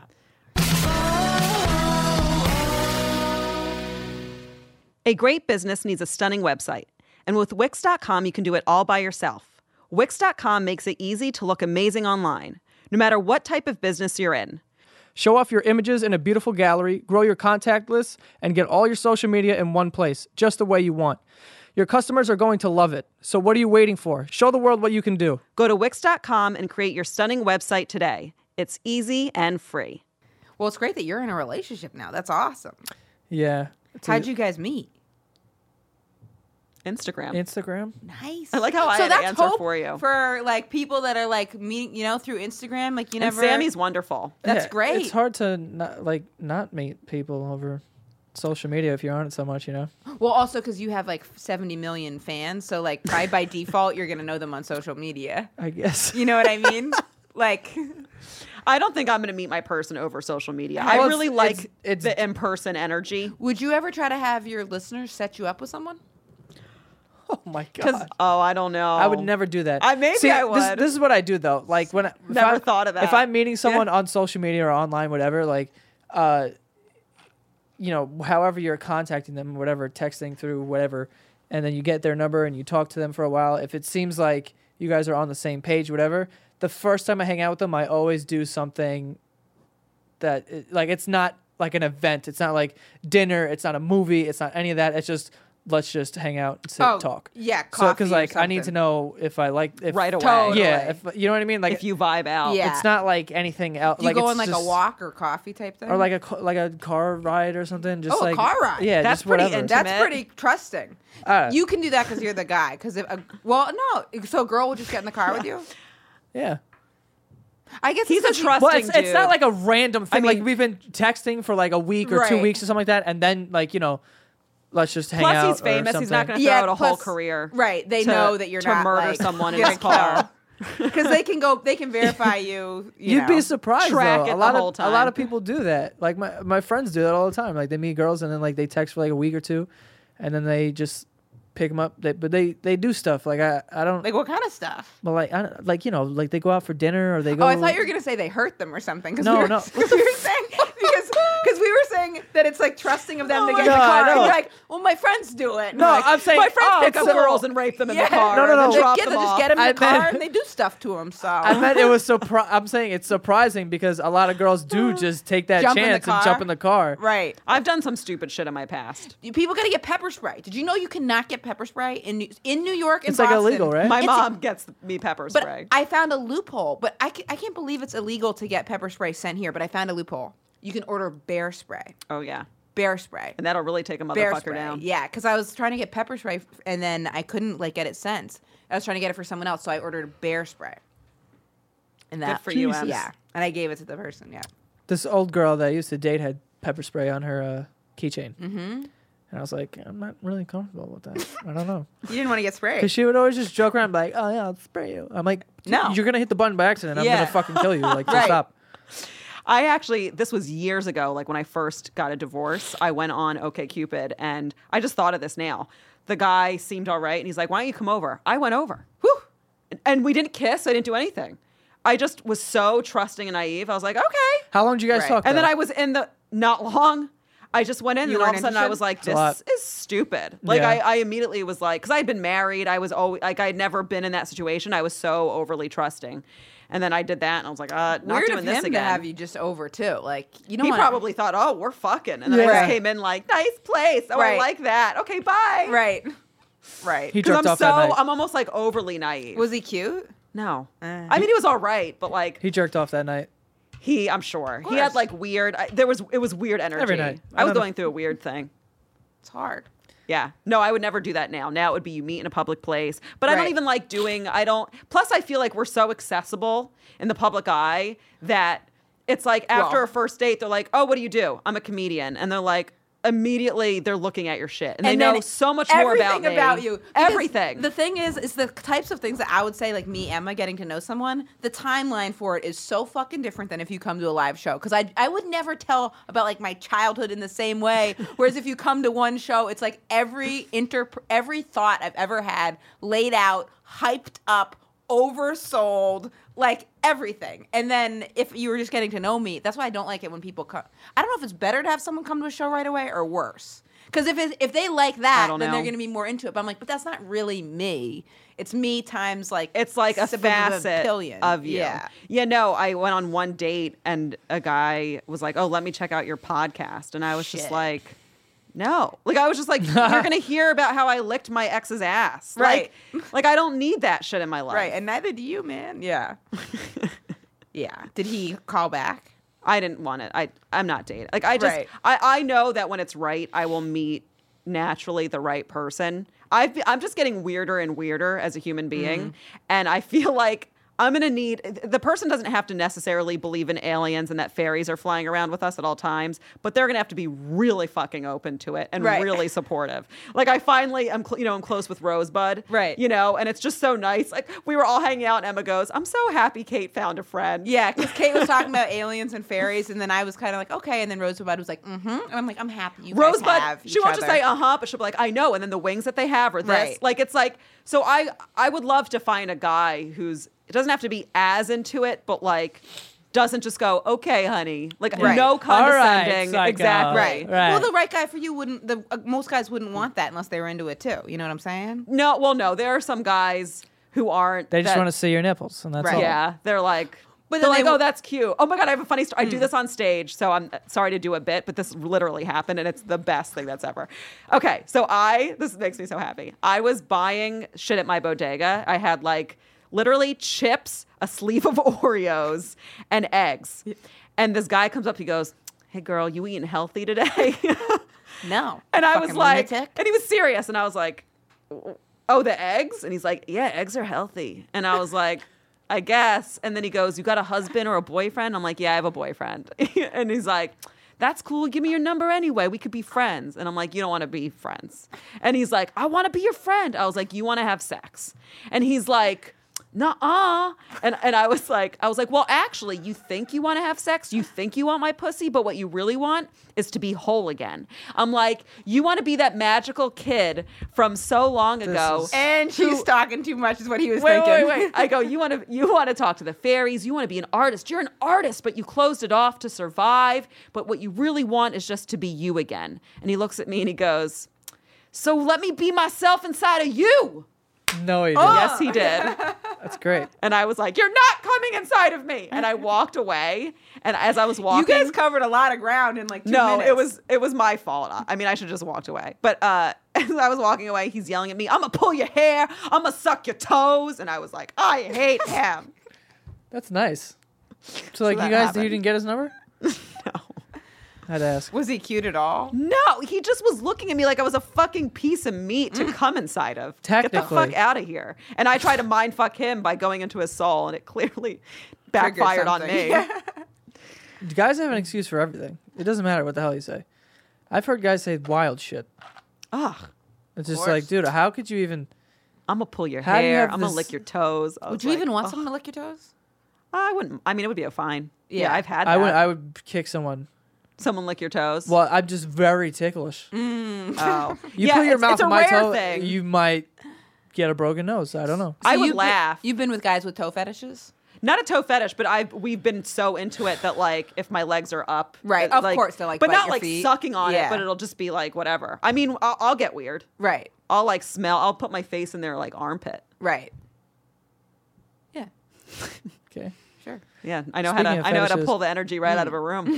B: A great business needs a stunning website. And with Wix.com, you can do it all by yourself. Wix.com makes it easy to look amazing online, no matter what type of business you're in.
C: Show off your images in a beautiful gallery, grow your contact list, and get all your social media in one place, just the way you want. Your customers are going to love it. So what are you waiting for? Show the world what you can do.
B: Go to Wix.com and create your stunning website today. It's easy and free.
D: Well, it's great that you're in a relationship now. That's awesome.
C: Yeah.
D: How'd you guys meet?
B: Instagram.
D: Nice.
B: I like how I
D: so
B: had to
D: that's
B: answer
D: hope
B: for you.
D: for like people that are like meeting, through Instagram. Like you
B: And
D: never.
B: Sammy's wonderful.
D: That's
C: Yeah,
D: great.
C: It's hard to not meet people over social media if you're on it so much,
D: Well, also because you have like 70 million fans, so like probably by default you're gonna know them on social media.
C: I guess.
D: You know what I mean? Like,
B: I don't think I'm going to meet my person over social media.
C: Well,
B: I
C: it's-
B: really like
C: it's-
B: the in-person energy.
D: would you ever try to have your listeners set you up with someone?
C: Oh my
B: Because
C: god.
B: I don't know.
C: I would never do that.
B: Maybe
C: See,
B: I would.
C: This is what I do though. Like when
B: Never thought of that.
C: If I'm meeting someone on social media or online, whatever, like, however you're contacting them, whatever, texting through whatever, and then you get their number and you talk to them for a while. If it seems like you guys are on the same page, whatever, the first time I hang out with them, I always do something that it's not like an event. It's not like dinner. It's not a movie. It's not any of that. It's just let's just hang out and sit and talk.
D: Yeah,
C: So
D: coffee
C: because
D: or
C: like I need to
D: something.
C: know if I like
B: right away.
D: Totally.
C: Yeah, if you know what I mean. Like
B: If you vibe out.
D: Yeah.
C: it's not like anything else.
D: Do you
C: like
D: go
C: it's
D: on like a
C: just-
D: walk or coffee type thing?
C: or like a car ride or something. Just
D: Oh, a
C: like
D: car ride.
C: Yeah,
B: That's
C: just
B: pretty
C: whatever.
B: intimate.
D: That's pretty trusting. You can do that because you're the guy. Because so a girl will just get in the car with you.
C: Yeah.
D: I guess
B: He's
D: it's
B: a
D: 'cause
B: trusting
C: Well, it's not
B: dude.
C: like a random thing.
B: mean-
C: like we've been texting for like a week or 2
D: Right.
C: weeks or something like that, and then like let's just hang
B: Plus,
C: out.
B: he's famous.
C: Or
B: He's not
C: something.
B: going to throw out a whole career.
D: Right. They
B: to-
D: know that you're
B: to
D: not
B: murder
D: like,
B: someone in
D: gonna
B: his car.
D: Because they can verify you.
C: You'd be surprised
B: track
C: though.
B: it
C: A
B: the
C: lot
B: whole
C: of a lot
B: time.
C: of people do that. Like my friends do that all the time. Like they meet girls and then like they text for like a week or two, and then they just pick them up. But they do stuff like I don't.
D: Like what kind of stuff?
C: But like I don't, like they go out for dinner or they go.
D: Oh, I thought you were gonna say they hurt them or something. Cause
C: No,
D: we were,
C: no.
D: Because we were saying because we were saying that it's like trusting of them to get in the
C: God,
D: car.
C: no.
D: And you're like, well, my friends do it. And
C: No,
D: like,
C: I'm saying
B: My friends pick up
C: so-
B: girls and rape them in the car.
C: No, no, no.
B: And then drop
D: They
B: them
D: just
B: off.
D: get them in
C: I
D: the car
C: meant-
D: and they do stuff to them. So
C: I meant it was I'm saying it's surprising because a lot of girls do just take that
D: Jump in the
C: chance and
D: car?
C: jump in the car.
D: right.
B: I've done some stupid shit in my past.
D: People gotta get pepper spray. Did you know you cannot get pepper spray in New York and
C: It's like
D: Boston?
C: illegal, right?
B: My
D: It's-
B: mom gets me pepper
D: But
B: spray.
D: I found a loophole. But I can't believe it's illegal to get pepper spray sent here. But I found a loophole. You can order bear spray.
B: Oh, yeah.
D: Bear spray.
B: And that'll really take a
D: Bear
B: motherfucker
D: spray.
B: down.
D: Yeah, because I was trying to get pepper spray and then I couldn't like get it sent. I was trying to get it for someone else, so I ordered bear spray. And that
B: for you,
C: Jesus.
B: Em.
D: Yeah, and I gave it to the person. Yeah.
C: This old girl that I used to date had pepper spray on her keychain. Mm-hmm. And I was like, I'm not really comfortable with that. I don't know.
D: You didn't want to get sprayed.
C: Because she would always just joke around and be like, oh, yeah, I'll spray you. I'm like,
D: No.
C: you're going to hit the button by accident. I'm
D: Yeah.
C: going to fucking kill you. Like, just
D: Right.
C: stop.
B: This was years ago, like when I first got a divorce, I went on OkCupid and I just thought of this now. The guy seemed all right and he's like, why don't you come over? I went over. Whew. And we didn't kiss. I didn't do anything. I just was so trusting and naive. I was like, okay.
C: How long did you guys
D: Right.
C: talk?
B: And then
C: though?
B: I was in not long. I just went in
D: You
B: and all of a
D: weren't
B: sudden I
D: interested?
B: was like,
C: It's a lot.
B: this is stupid. Like
C: Yeah.
B: I immediately was like, because I had been married. I was always like, I had never been in that situation. I was so overly trusting. And then I did that and I was like, not
D: Weird
B: doing
D: of
B: this
D: him
B: again.
D: to have you just over too. Like you don't
B: He
D: wanna,
B: probably thought, oh, we're fucking. And then I
C: Yeah.
B: just came in like, nice place. Oh, I
D: Right.
B: like that. Okay, bye.
D: right. Right.
C: He
B: Because
C: jerked
B: I'm
C: off that night.
B: I'm almost like overly naive.
D: Was he cute?
B: No. I mean, he was all right, but like
C: He jerked off that night.
B: I'm sure. He had
D: course.
B: like weird, it was weird energy.
C: Every night.
B: I was
C: don't know.
B: going through a weird thing.
D: It's hard.
B: Yeah. No, I would never do that now. Now it would be you meet in a public place. But I don't
D: Right.
B: even like plus I feel like we're so accessible in the public eye that it's like after
D: Well-
B: a first date, they're like, oh, what do you do? I'm a comedian. And they're like, immediately they're looking at your shit. And they know
D: then
B: so much more about me.
D: everything about you. Because
B: Everything.
D: The thing is the types of things that I would say, like me, Emma, getting to know someone, the timeline for it is so fucking different than if you come to a live show. Because I would never tell about like my childhood in the same way. Whereas if you come to one show, it's like every thought I've ever had laid out, hyped up, oversold, like everything. And then if you were just getting to know me, that's why I don't like it when people come. I don't know if it's better to have someone come to a show right away or worse. Because if they like that,
B: don't
D: then
B: know.
D: they're going to be more into it. But I'm like, but that's not really me. It's me times like
B: It's like a facet
D: billion
B: of you.
D: Yeah.
B: Yeah, no, I went on one date and a guy was like, oh, let me check out your podcast. And I was just
D: Shit.
B: like, no. Like, I was just like, you're going to hear about how I licked my ex's ass.
D: Right.
B: Like, I don't need that shit in my life.
D: Right. And neither do you, man. Yeah. Yeah. Did he call back?
B: I didn't want it. I'm not dating. Like, I just,
D: Right.
B: I know that when it's right, I will meet naturally the right person. I'm just getting weirder and weirder as a human being, and I feel like I'm going to need, the person doesn't have to necessarily believe in aliens and that fairies are flying around with us at all times, but they're going to have to be really fucking open to it and really supportive. Like I finally, I'm close with Rosebud,
D: Right.
B: and it's just so nice. Like we were all hanging out and Emma goes, I'm so happy Kate found a friend.
D: Yeah, because Kate was talking about aliens and fairies, and then I was kind of like, okay, and then Rosebud was like, and I'm like, I'm happy you guys have
B: Rosebud, she won't just
D: other.
B: say but she'll be like, I know, and then the wings that they have are this.
D: Right.
B: Like it's like, so I would love to find a guy who's, it doesn't have to be as into it, but like doesn't just go, okay, honey, like no condescending.
C: All right,
B: exactly.
D: Right.
C: Right.
D: Well, the right guy for you wouldn't. Most guys wouldn't want that unless they were into it too. You know what I'm saying?
B: No. There are some guys who aren't.
C: They just
B: that-
C: want to see your nipples, and that's
D: Right.
C: all.
B: Yeah, they're like.
D: But
B: They're
D: then
B: like,
D: they
B: oh, that's cute. Oh my God, I have a funny story. I do this on stage, so I'm sorry to do a bit, but this literally happened, and it's the best thing that's ever. Okay, so this makes me so happy. I was buying shit at my bodega. I had like literally chips, a sleeve of Oreos, and eggs. And this guy comes up, he goes, hey girl, you eating healthy today?
D: No.
B: And I was
D: Fucking
B: like,
D: lunatic.
B: and he was serious, and I was like, oh, the eggs? And he's like, yeah, eggs are healthy. And I was like, I guess. And then he goes, you got a husband or a boyfriend? I'm like, yeah, I have a boyfriend. And he's like, that's cool. Give me your number anyway. We could be friends. And I'm like, you don't want to be friends. And he's like, I want to be your friend. I was like, you want to have sex? And he's like, nuh-uh. And I was like, well, actually, you think you want to have sex? You think you want my pussy? But what you really want is to be whole again. I'm like, you want to be that magical kid from so long ago.
D: And she's talking too much is what he was
B: Wait.
D: thinking.
B: I go, you want to talk to the fairies. You want to be an artist. You're an artist, but you closed it off to survive. But what you really want is just to be you again. And he looks at me and he goes, so let me be myself inside of you.
C: No, he didn't.
B: Yes, he did.
C: That's great.
B: And I was like, you're not coming inside of me. And I walked away. And as I was
D: You
B: walking,
D: guys covered a lot of ground in like 2
B: no,
D: minutes.
B: it was my fault. I mean, I should have just walked away. But as I was walking away, he's yelling at me, I'm going to pull your hair. I'm going to suck your toes. And I was like, I hate him.
C: That's nice. So like,
B: that
C: you guys,
B: happened.
C: you didn't get his number?
B: No.
C: I'd ask.
D: Was he cute at all?
B: No, he just was looking at me like I was a fucking piece of meat to come inside of. Get the
C: Technically.
B: fuck out of here. And I tried to mind fuck him by going into his soul, and it clearly backfired on me.
C: Guys have an excuse for everything. It doesn't matter what the hell you say. I've heard guys say wild shit.
B: Ugh.
C: It's just
D: course.
C: like, dude, how could you even?
B: I'm gonna pull your
C: How do you
B: hair.
C: have
B: I'm gonna
C: this-
B: lick your toes. I
D: Would
B: was
D: you
B: like,
D: even want
B: ugh.
D: someone to lick your toes?
B: I wouldn't. I mean, it would be a fine. Yeah,
D: Yeah.
B: I've had that.
C: I would kick someone.
B: Someone lick your toes.
C: Well, I'm just very ticklish.
B: Oh,
C: You
B: yeah,
C: put your
B: it's
C: mouth
B: a
C: on my
B: rare
C: toe,
B: thing.
C: you might get a broken nose. I don't know.
B: I would
D: you've
B: laugh.
D: You've been with guys with toe fetishes?
B: Not a toe fetish, but we've been so into it that like if my legs are up,
D: Right,
B: it,
D: of course, they'll, like,
B: but
D: bite
B: not
D: your
B: like
D: feet.
B: sucking on
D: Yeah.
B: it, but it'll just be like whatever. I mean, I'll get weird.
D: Right.
B: I'll like smell. I'll put my face in their like armpit.
D: Right. Yeah.
C: Okay.
D: Sure.
B: Yeah, I know
C: Speaking
B: how to.
C: of
B: I know how to
C: fetishes.
B: pull the energy right out of a room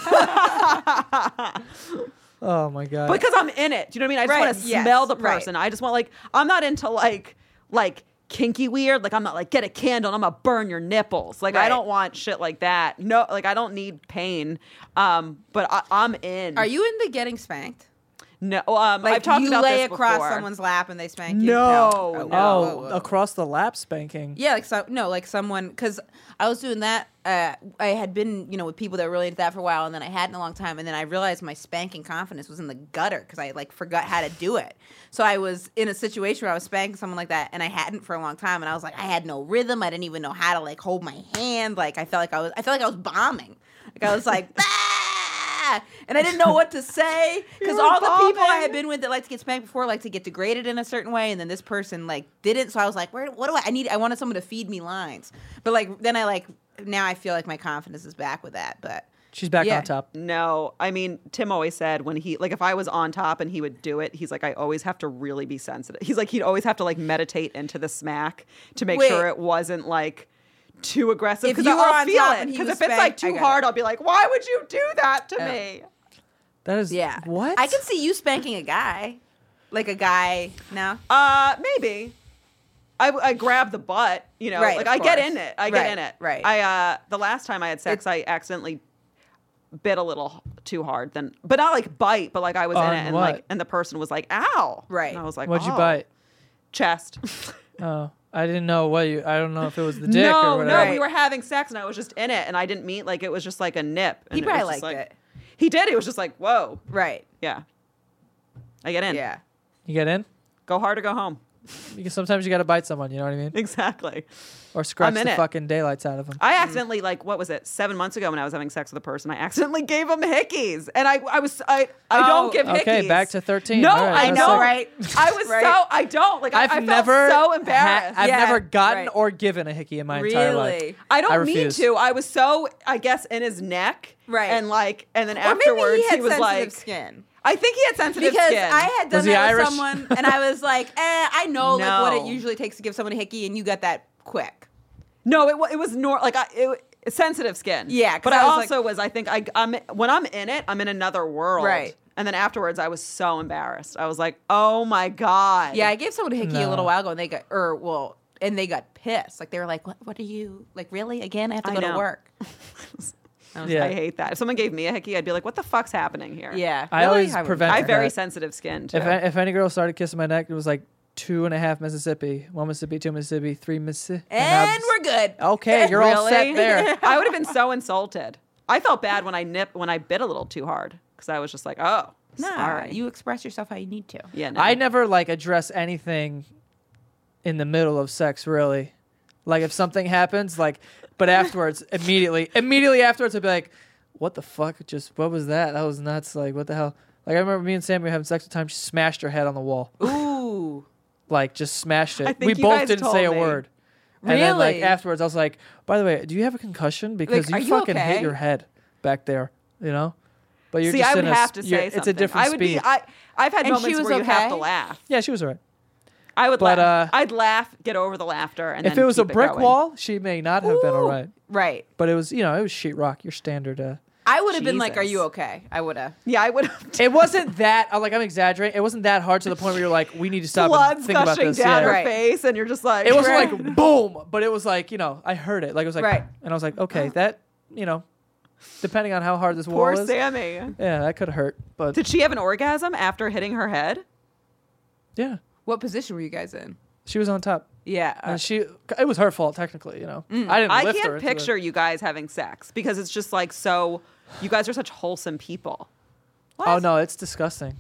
C: Oh my god.
B: because I'm in it. Do you know what I mean? I just
D: Right,
B: want to
D: yes,
B: smell the
D: right.
B: person. I just want like I'm not into like kinky weird. Like I'm not like get a candle and I'm gonna burn your nipples. Like I
D: Right.
B: don't want shit like that. No, like I don't need pain. But I'm in.
D: Are you into getting spanked?
B: No,
D: Like
B: I've talked
D: you
B: about
D: lay
B: this
D: across
B: before.
D: someone's lap and they spank you?
B: No,
D: Oh,
B: no.
C: oh,
D: whoa, whoa.
C: across the lap spanking.
D: Yeah, like someone, because I was doing that. I had been, with people that were really into that for a while, and then I hadn't in a long time, and then I realized my spanking confidence was in the gutter because I like forgot how to do it. So I was in a situation where I was spanking someone like that, and I hadn't for a long time, and I was like, I had no rhythm. I didn't even know how to like hold my hand. Like I felt like I was bombing. Like I was like. And I didn't know what to say because
B: were
D: all the people I
B: bombing.
D: had been with that like to get spanked before like to get degraded in a certain way, and then this person like didn't. So I was like, what do I wanted someone to feed me lines, but like then now I feel like my confidence is back with that. But
C: She's back
D: Yeah.
C: on top.
B: No, I mean, Tim always said when he, like, if I was on top and he would do it, he's like, I always have to really be sensitive. He's like, he'd always have to, like, meditate into the smack to make
D: Wait.
B: sure it wasn't, like, too aggressive.
D: If
B: Because
D: you were
B: I'll
D: on
B: feel
D: top
B: it.
D: and he
B: Because
D: was
B: if it's, like,
D: spanked, I
B: too
D: got
B: hard,
D: it.
B: I'll be like, why would you do that to
D: Oh.
B: me?
C: That is
D: yeah,
C: what?
D: I can see you spanking a guy, like a guy. No,
B: Maybe. I grab the butt,
D: Right,
B: like
D: of
B: I get
D: course.
B: in it. I get
D: Right,
B: in it.
D: right.
B: The last time I had sex, I accidentally bit a little too hard, then, but not like bite, but like I was in
C: On
B: it and
C: what?
B: like, and the person was like, ow.
D: Right.
B: And I was like,
C: What'd you
B: "Oh."
C: bite?
B: Chest.
C: Oh, I didn't know what you. I don't know if it was the dick or
B: No,
C: whatever.
B: no, we were having sex and I was just in it and I didn't mean like it was just like a nip. And
D: He
B: it was
D: probably
B: just
D: liked
B: like-
D: it.
B: He did. He was just like, whoa.
D: Right.
B: Yeah. I get in.
D: Yeah.
C: You get in?
B: Go hard or go home.
C: Because sometimes you got to bite someone. You know what I mean?
B: Exactly.
C: Or scratch
B: I'm in
C: the
B: it.
C: fucking daylights out of them.
B: I accidentally, like, what was it? 7 months ago when I was having sex with a person, I accidentally gave him hickeys. And I don't give hickeys.
C: Okay, back to 13.
B: No,
C: All right,
B: I
C: that's
B: know.
C: like-
D: right?
B: I was
D: Right.
B: I don't. Like, I felt
C: never
B: so embarrassed.
C: I've
D: Yeah,
C: never gotten
D: right.
C: or given a hickey in my entire life.
D: Really?
B: I don't
C: I
B: mean
C: refuse.
B: to. I was so, I guess, in his neck.
D: Right.
B: And like, and then
D: Or
B: afterwards
D: maybe he had
B: was
D: sensitive
B: like,
D: skin.
B: I think he had sensitive
D: Because
B: skin.
D: I had done
C: Was he
D: that with
C: Irish?
D: someone, and I was like, I know like what it
B: No.
D: usually takes to give someone a hickey, and you got that quick.
B: No, it was like sensitive skin.
D: Yeah, 'cause
B: but
D: I
B: I
D: was
B: also was. I think I'm when I'm in it, I'm in another world.
D: Right.
B: And then afterwards, I was so embarrassed. I was like, oh my god.
D: Yeah, I gave someone a hickey a
C: No.
D: little while ago, and they got pissed. Like they were like, "What are you like? Really? Again? I have to
B: I
D: go to
B: know.
D: work."
C: Yeah.
B: I hate that. If someone gave me a hickey, I'd be like, what the fuck's happening here?
D: Yeah,
C: I
D: Really?
C: always
D: wouldn't-
C: prevent
B: I have very
C: that.
B: sensitive skin too.
C: If any girl started kissing my neck, it was like 2.5 Mississippi, 1 Mississippi, 2 Mississippi, 3 Mississippi.
D: And we're good.
C: Okay, you're all set
B: Really?
C: there.
B: I would have been so insulted. I felt bad when I bit a little too hard because I was just like, oh,
D: Nah,
B: sorry.
D: you express yourself how you need to.
B: Yeah, no.
C: I never like address anything in the middle of sex, really. Like if something happens, like, but afterwards, immediately afterwards, I'd be like, what the fuck? What was that? That was nuts. Like, what the hell? Like I remember me and Sammy were having sex one time. She smashed her head on the wall.
D: Ooh,
C: Like just smashed it.
B: I think
C: We
B: you
C: both
B: guys
C: didn't
B: told
C: say a
B: me.
C: word. And then like
D: Really?
C: afterwards, I was like, by the way, do you have a concussion? Because
D: Like, are
C: you
D: you
C: fucking
D: okay?
C: hit your head back there, you know? But you're
B: See,
C: just
B: I would
C: in a,
B: have to
C: you're-
B: say
C: it's
B: something.
C: a different
B: I would
C: speed.
B: be. I've had
D: And she
B: moments
D: was
B: where you have to
D: okay?
B: laugh.
C: Yeah, she was all right.
B: I would
C: But,
B: laugh. I'd laugh, get over the laughter, and
C: If
B: then
C: it was a
B: keep
C: brick
B: going.
C: wall, she may not have been all right.
D: right.
C: But it was, it was sheetrock, your standard.
D: I would have been like, "Are
B: Jesus.
D: you okay?" I would have.
B: Yeah, I would have.
C: It wasn't that, I'm exaggerating. It wasn't that hard to the point where you're like, we need to stop and
B: Blood's
C: think about
B: gushing
C: this.
B: down
C: Yeah.
B: her
D: Right.
B: face, and you're just like,
C: It wasn't like boom, but it was like, I heard it. Like it was like,
D: Right.
C: and I was like, okay, that, depending on how hard this wall
B: poor
C: is.
B: Sammy.
C: Yeah, that could hurt. But
B: Did she have an orgasm after hitting her head?
C: yeah,
D: What position were you guys in?
C: she was on top.
D: Yeah.
C: And it was her fault, technically, I didn't
B: I
C: lift her
B: can't
C: into
B: picture you guys having sex because it's just like so. You guys are such wholesome people.
C: Oh, no, it's disgusting.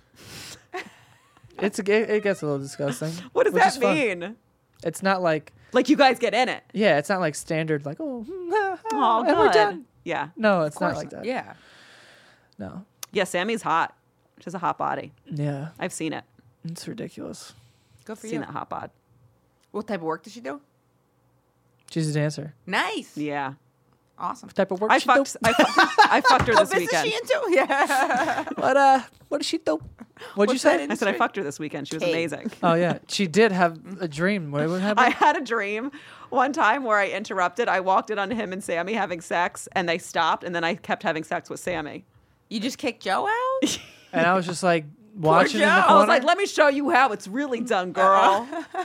C: It gets a little disgusting.
B: What does
C: which is
B: that
C: fun.
B: mean?
C: It's not like,
B: Like you guys get in it.
C: yeah, it's not like standard, like,
B: Oh,
C: and we're
B: good.
C: done.
B: Yeah.
C: No, it's
D: Of
C: not
D: course
C: like that.
D: Yeah.
C: No.
B: Yeah, Sammy's hot. She has a hot body.
C: Yeah,
B: I've seen it.
C: it's ridiculous.
D: Go for
B: Seen
D: you.
B: that hot bod.
D: What type of work does she do?
C: She's a dancer.
D: Nice.
B: Yeah.
D: Awesome.
C: What type of work
B: I
C: does she do?
B: fucked. I fucked her this
D: What
B: weekend.
D: business she into? Yeah.
C: What does she do? What'd you
D: What's that
C: say?
D: in?
B: I said I fucked her this weekend. She was
D: Cake.
B: amazing.
C: Oh yeah, she did have a dream. What happened?
B: I had a dream one time where I interrupted. I walked in on him and Sammy having sex, and they stopped, and then I kept having sex with Sammy.
D: You just kicked Joe out?
C: And I was just like watching in the
D: Joe.
C: corner.
B: I was like, "Let me show you how it's really done, girl."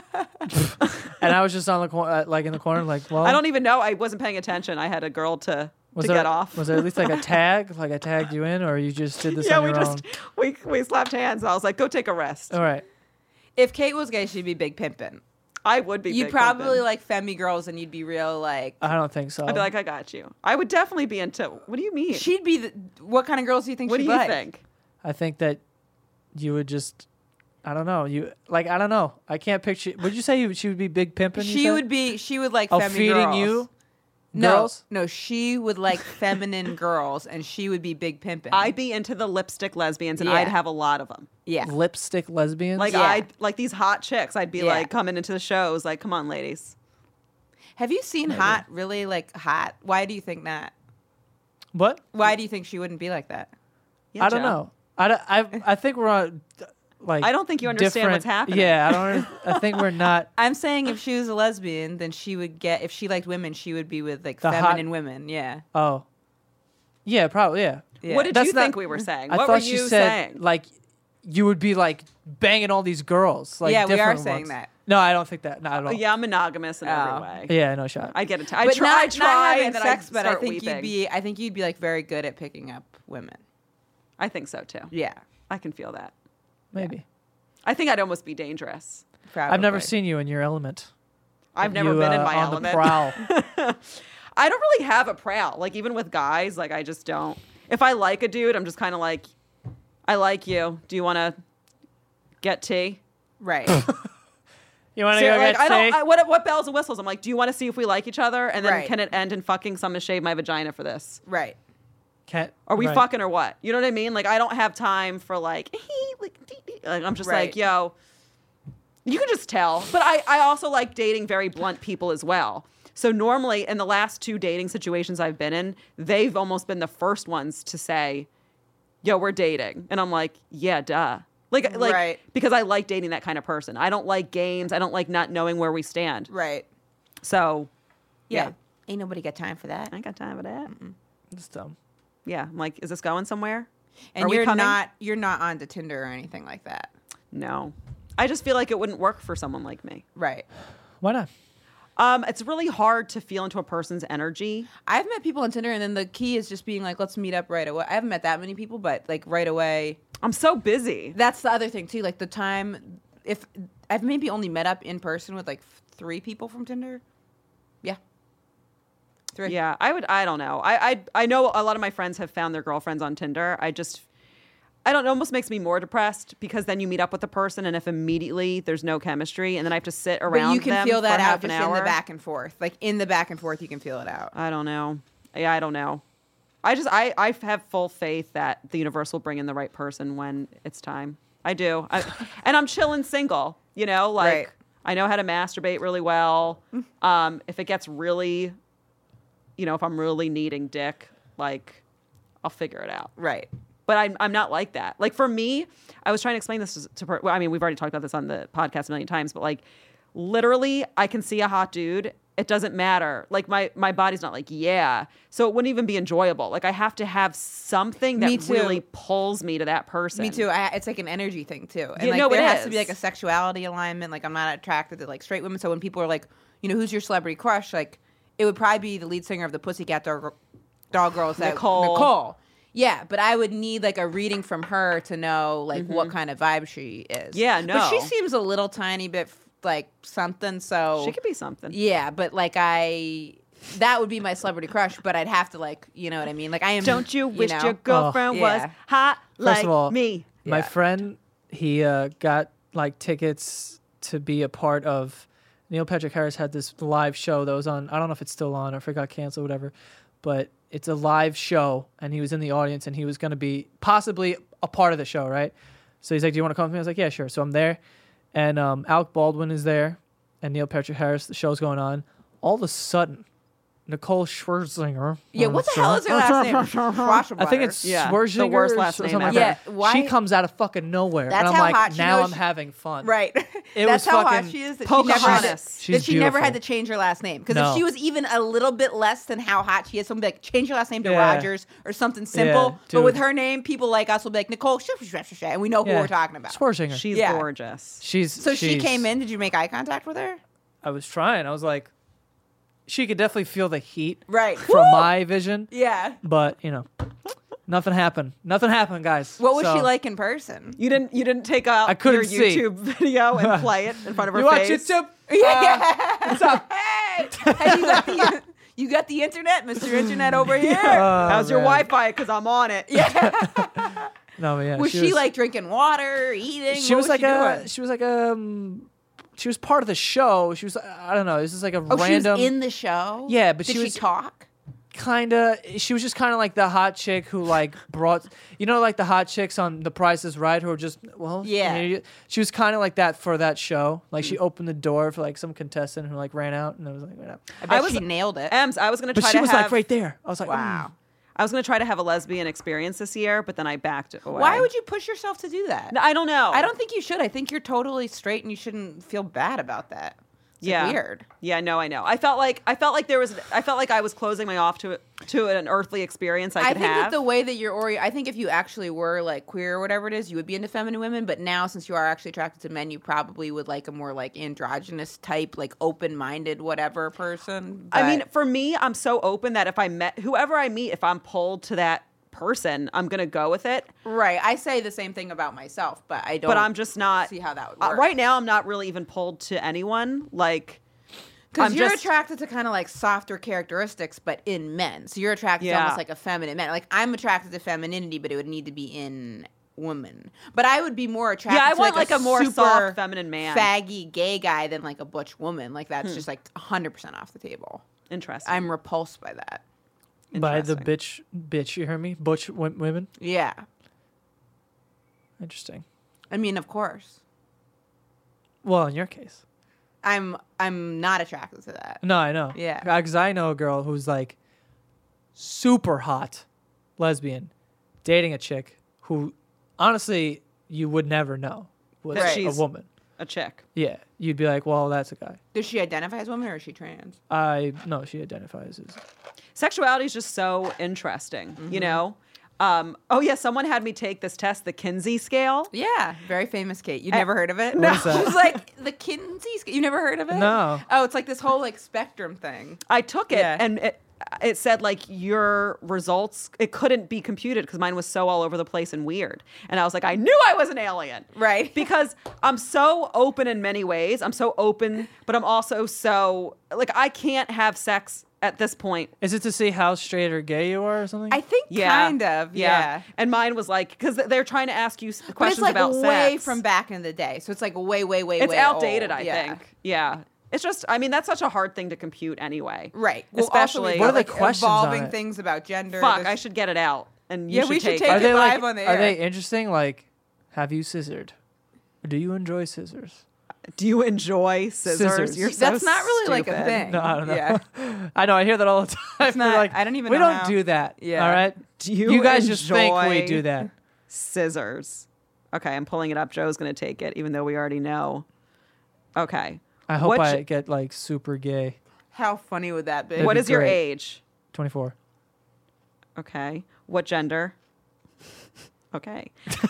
C: and I was just on the corner, like in the corner, like, well,
B: I don't even know. I wasn't paying attention. I had a girl to get off.
C: Was there at least like a tag? Like I tagged you in, or you just did this
B: yeah,
C: on
B: we
C: your
B: just
C: own?
B: we slapped hands. And I was like, "Go take a rest."
C: All right.
D: If Kate was gay, she'd be big pimpin'.
B: I would be.
D: You'd
B: big
D: probably
B: pimpin'.
D: like femi girls, and you'd be real like.
C: I don't think so.
B: I'd be like, "I got you." I would definitely be into. What do you mean?
D: She'd be the. What kind of girls do you think
B: what do
D: she'd
B: you
D: like?
B: think?
C: I think that you would just. I don't know. I don't know. I can't picture. Would you say she would be big pimping?
D: She would be. She would like
C: Oh,
D: femi
C: feeding
D: girls.
C: you.
D: No,
C: girls?
D: no, she would like feminine girls, and she would be big pimpin'.
B: I'd be into the lipstick lesbians, and
D: Yeah.
B: I'd have a lot of them.
D: yeah.
C: Lipstick lesbians.
B: Like
D: Yeah.
B: I'd like these hot chicks. I'd be
D: Yeah.
B: like coming into the shows, like, "Come on, ladies."
D: Have you seen Hot? Really like Hot? Why do you think that?
C: what?
D: Why do you think she wouldn't be like that?
B: Yeah,
C: I don't
B: Joe.
C: know. I think we're on. Like
B: I don't think you understand what's
C: different-
B: happening.
C: Yeah, I think we're not.
D: I'm saying if she was a lesbian, then she would get. If she liked women, she would be with like
C: The hot-
D: feminine women. Yeah.
C: Oh, yeah, probably. Yeah.
D: Yeah.
B: What did
C: That's
B: you
C: not-
B: think we were saying?
C: I
B: What
C: thought
B: were
C: she
B: you
C: said
B: saying?
C: like you would be like banging all these girls. Like
D: Yeah, we are
C: different
D: saying
C: ones.
D: that.
C: No, I don't think that. Not at all.
B: Yeah, I'm monogamous in every
D: Oh.
B: way.
C: Yeah, no shot.
B: I get it. I
D: But
B: try,
D: not,
B: I
D: not
B: try
D: having
B: and then
D: sex,
B: I
D: but I
B: start
D: think
B: weeping.
D: you'd be. I think you'd be like very good at picking up women.
B: I think so too.
D: Yeah.
B: I can feel that.
C: Maybe.
B: I think I'd almost be dangerous.
C: I've never
D: Probably.
C: seen you in your element.
B: I've never
C: You,
B: been in my
C: on
B: element.
C: the prowl.
B: I don't really have a prowl. Like even with guys, like I just don't. If I like a dude, I'm just kind of like, I like you. Do you want to get tea?
D: Right.
C: You want to
B: So,
C: go
B: like,
C: get steak?
B: what bells and whistles? I'm like, do you want to see if we like each other? And then
D: Right.
B: can it end in fucking someone shave my vagina for this?
D: right.
B: Are we
C: right.
B: fucking or what? You know what I mean? Like I don't have time for like I'm just
D: Right.
B: like, yo, you can just tell. But I also like dating very blunt people as well. So normally in the last 2 dating situations I've been in, they've almost been the first ones to say, yo, we're dating. And I'm like, yeah, duh. Like
D: Right.
B: because I like dating that kind of person. I don't like games. I don't like not knowing where we stand.
D: Right.
B: So
D: Yeah.
B: yeah,
D: Ain't nobody got time for that.
B: I ain't got time for that.
C: It's dumb.
B: Yeah, I'm like, is this going somewhere?
D: And
B: Are we
D: you're
B: coming?
D: you're not onto Tinder or anything like that.
B: No. I just feel like it wouldn't work for someone like me.
D: Right.
C: Why not?
B: It's really hard to feel into a person's energy.
D: I've met people on Tinder, and then the key is just being like, let's meet up right away. I haven't met that many people, but like right away.
B: I'm so busy.
D: That's the other thing too. Like the time, if I've maybe only met up in person with like 3 people from Tinder. Yeah. 3.
B: Yeah, I don't know. I know a lot of my friends have found their girlfriends on Tinder. I don't know, it almost makes me more depressed because then you meet up with the person and if immediately there's no chemistry and then I have to sit around
D: But you can
B: them
D: feel
B: for
D: that
B: half
D: out
B: an
D: just in
B: hour.
D: the back and forth. Like in the back and forth, you can feel it out.
B: I don't know. Yeah, I don't know. I have full faith that the universe will bring in the right person when it's time. I do. And I'm chilling single, you know, like
D: Right.
B: I know how to masturbate really well. If it gets really, you know, if I'm really needing dick, like I'll figure it out.
D: Right.
B: But I'm not like that. Like for me, I was trying to explain this to well, I mean, we've already talked about this on the podcast a million times, but like literally I can see a hot dude. It doesn't matter. Like my body's not like, yeah. So it wouldn't even be enjoyable. Like I have to have something
D: Me
B: that
D: too.
B: really pulls me to that person.
D: Me too. It's like an energy thing too. And
B: Yeah,
D: like
B: no,
D: there
B: it
D: has to be
B: is.
D: like a sexuality alignment. Like I'm not attracted to like straight women. So when people are like, you know, who's your celebrity crush? Like it would probably be the lead singer of the Pussycat Doll Girls. Nicole. Yeah, but I would need like a reading from her to know like what kind of vibe she is.
B: Yeah,
D: But she
B: no.
D: seems a little tiny bit like something. So
B: She could be something.
D: Yeah, but like that would be my celebrity crush. But I'd have to like, you know what I mean? Like I am.
B: Don't you wish
D: know?
B: your girlfriend was
D: Yeah.
B: hot like
C: First of all,
B: me?
C: my
D: Yeah.
C: friend, he got like tickets to be a part of. Neil Patrick Harris had this live show that was on. I don't know if it's still on or if it got canceled, whatever. But it's a live show, and he was in the audience, and he was going to be possibly a part of the show, right? So he's like, "Do you want to come with me?" I was like, "Yeah, sure." So I'm there, and Alec Baldwin is there, and Neil Patrick Harris. The show's going on. All of a sudden, Nicole Scherzinger.
D: Yeah, what the hell is her last name? Schwarzenegger.
C: I think it's
B: Yeah,
C: Swerzinger
B: the worst
C: or
B: last
C: something
B: name
C: like
B: ever.
C: that.
D: Yeah, why-
C: She comes out of fucking nowhere,
D: That's
C: and I'm
D: how
C: like,
D: hot she
C: now
D: knows
C: I'm
D: she-
C: having fun.
D: Right.
C: It
D: That's
C: was
D: how hot
C: fucking
D: she is. That
B: Pocahontas.
D: she never had to,
C: She's
D: that she never had to
C: beautiful.
D: change her last name. Because
C: No.
D: if she was even a little bit less than how hot she is, someone would be like, change your last name to
C: Yeah.
D: Rogers or something simple.
C: Yeah,
D: but with
C: dude.
D: her name, people like us will be like, Nicole, and we know who
C: Yeah.
D: we're talking about.
C: Swerzinger.
B: She's
D: Yeah.
B: gorgeous.
D: So she
C: she's-
D: came in. Did you make eye contact with her?
C: I was trying. I was like, she could definitely feel the heat
D: Right.
C: from my vision,
D: Yeah.
C: but you know, nothing happened. Nothing happened, guys.
D: What was
C: So-
D: she like in person?
B: You didn't take out
C: I couldn't
B: your
C: see.
B: YouTube video and play it in front of her
C: You watch
B: face.
C: YouTube?
D: Yeah.
C: What's up?
D: Hey, you got the internet, Mr. Internet over here.
B: How's your
C: man.
B: Wi-Fi? Because I'm on it.
C: No, but yeah.
D: Was she like drinking water, eating?
C: She
D: What
C: was like
D: she
C: a.
D: doing?
C: She was like a. She was part of the show. She was. I don't know. This is like a
D: Oh,
C: random.
D: she was in the show.
C: Yeah, but
D: Did
C: she
D: she
C: was-
D: talk?
C: Kinda. She was just kind of like the hot chick who like brought. You know, like the hot chicks on The Price is Right who are just
D: Yeah.
C: you know, she was kind of like that for that show. Like she opened the door for like some contestant who like ran out, and I was like, went out.
D: I bet
B: was-
D: she nailed it.
B: Ems, I was gonna
C: But
B: try
C: she
B: to
C: was
B: have.
C: like right there. I was like,
D: Wow.
B: I was gonna try to have a lesbian experience this year, but then I backed away.
D: Why would you push yourself to do that?
B: No, I don't know.
D: I don't think you should. I think you're totally straight and you shouldn't feel bad about that. It's
B: Yeah.
D: weird.
B: Yeah, no, I know. I felt like I felt like I was closing my off to an earthly experience I
D: I
B: could
D: think
B: have.
D: that the way that you're I think if you actually were like queer or whatever it is, you would be into feminine women. But now, since you are actually attracted to men, you probably would like a more like androgynous type, like open-minded whatever person.
B: I mean,
D: But-
B: for me, I'm so open that if I met whoever I meet, if I'm pulled to that person, I'm gonna go with it.
D: Right. I say the same thing about myself, but I don't.
B: But I'm just not.
D: see how that would work.
B: Right now, I'm not really even pulled to anyone. Like,
D: Because
B: I'm
D: you're
B: just
D: attracted to kind of like softer characteristics, but in men. So you're attracted to
B: Yeah.
D: almost like a feminine man. Like I'm attracted to femininity, but it would need to be in women. But I would be more attracted
B: I
D: to
B: want like a more
D: super
B: soft feminine man.
D: faggy gay guy than like a butch woman. Like that's just like 100% off the table.
B: Interesting.
D: I'm repulsed by that.
C: By the
B: Interesting.
C: bitch, you hear me? Butch women?
D: Yeah.
C: Interesting.
D: I mean, of course.
C: Well, in your case.
D: I'm not attracted to that.
C: No, I know.
D: Yeah.
C: Because I know a girl who's like super hot lesbian dating a chick who honestly you would never know was
B: That
C: a
B: she's-
C: woman.
B: a chick.
C: Yeah. You'd be like, well, that's a guy.
D: Does she identify as woman or is she trans?
C: No, she identifies as.
B: Sexuality is just so interesting,
D: Mm-hmm.
B: you know? Oh, yeah, someone had me take this test, the Kinsey scale.
D: Yeah, very famous, Kate. You've never heard of it?
C: What is that?
D: She's like the Kinsey. You never heard of it?
C: No.
D: Oh, it's like this whole like spectrum thing.
B: I took it
D: Yeah.
B: and it said like your results, it couldn't be computed because mine was so all over the place and weird. And I was like, I knew I was an alien.
D: Right.
B: Because I'm so open in many ways. I'm so open, but I'm also so, like, I can't have sex at this point.
C: Is it to see how straight or gay you are or something?
D: I think kind of, yeah.
B: And mine was like, because they're trying to ask you
D: But it's
B: questions
D: like
B: about
D: way
B: sex.
D: from back in the day, so it's like way
B: It's
D: way
B: outdated,
D: old.
B: I
D: Yeah.
B: think. Yeah. It's just, I mean, that's such a hard thing to compute anyway.
D: Right. Well,
B: Especially,
D: also,
C: What are the
D: like
C: questions on
D: evolving
C: it?
D: things about gender.
B: fuck,
D: There's-
B: I should get it out. And you
D: Yeah, we should
B: take
D: take
C: are
B: it.
C: they
D: live
C: like?
D: on the
C: Are
D: air.
C: they interesting? Like, have you scissored? Or do you enjoy scissors?
B: Do you enjoy scissors?
C: Scissors.
B: You're so
D: That's not really like a
B: stupid.
D: thing.
C: No, I don't know.
D: Yeah.
C: I know. I hear that all the time.
D: It's not-
C: They're like,
D: I don't even
C: We
D: know
C: don't
D: how."
C: do that.
D: Yeah.
C: All right.
B: Do you
C: You guys just think we
B: enjoy
C: do that.
B: Scissors. Okay, I'm pulling it up. Joe's going to take it, even though we already know. Okay.
C: I hope
B: What
C: I
B: ge-
C: get like super gay.
D: How funny would that be?
C: That'd
B: What
C: be
B: is your
C: great.
B: age?
C: 24.
B: Okay. What gender? Okay.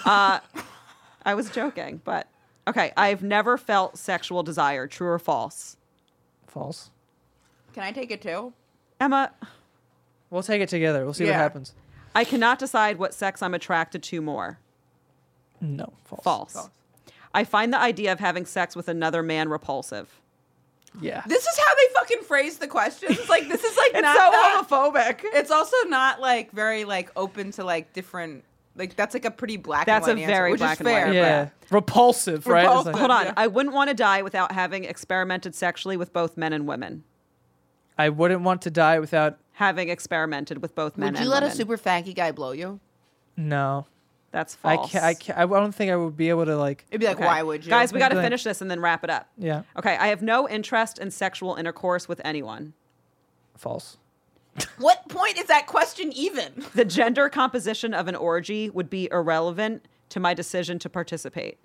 B: I was joking, but okay. I've never felt sexual desire. True or false?
C: False.
D: Can I take it too?
B: Emma,
C: We'll take it together. We'll see what
D: Yeah.
C: happens.
B: I cannot decide what sex I'm attracted to more.
C: No. False.
B: False.
D: False.
B: I find the idea of having sex with another man repulsive.
C: Yeah.
D: This is how they fucking phrase the questions. Like this is like
B: It's
D: not
B: so
D: that-
B: homophobic.
D: It's also not like very like open to like different. Like that's like a pretty black.
B: That's
D: and
B: a
D: white
B: very
D: answer, which
B: black
D: is
B: and
D: fair.
B: white.
C: Yeah. Repulsive, right? It's
D: Repulsive.
C: like-
B: Hold on.
D: Yeah.
B: I wouldn't want to die without having experimented sexually with both men and women.
C: I wouldn't want to die without.
B: Having experimented with both men
D: Would
B: and
D: you let
B: women.
D: a super faggy guy blow you?
C: No.
B: That's
C: I
B: false.
C: can't. I don't think I would be able to like.
D: It'd be like,
B: Okay.
D: why would you?
B: Guys, we got to
C: Go ahead.
B: finish this and then wrap it up.
C: Yeah.
B: Okay, I have no interest in sexual intercourse with anyone.
C: False.
D: What point is that question even?
B: The gender composition of an orgy would be irrelevant to my decision to participate.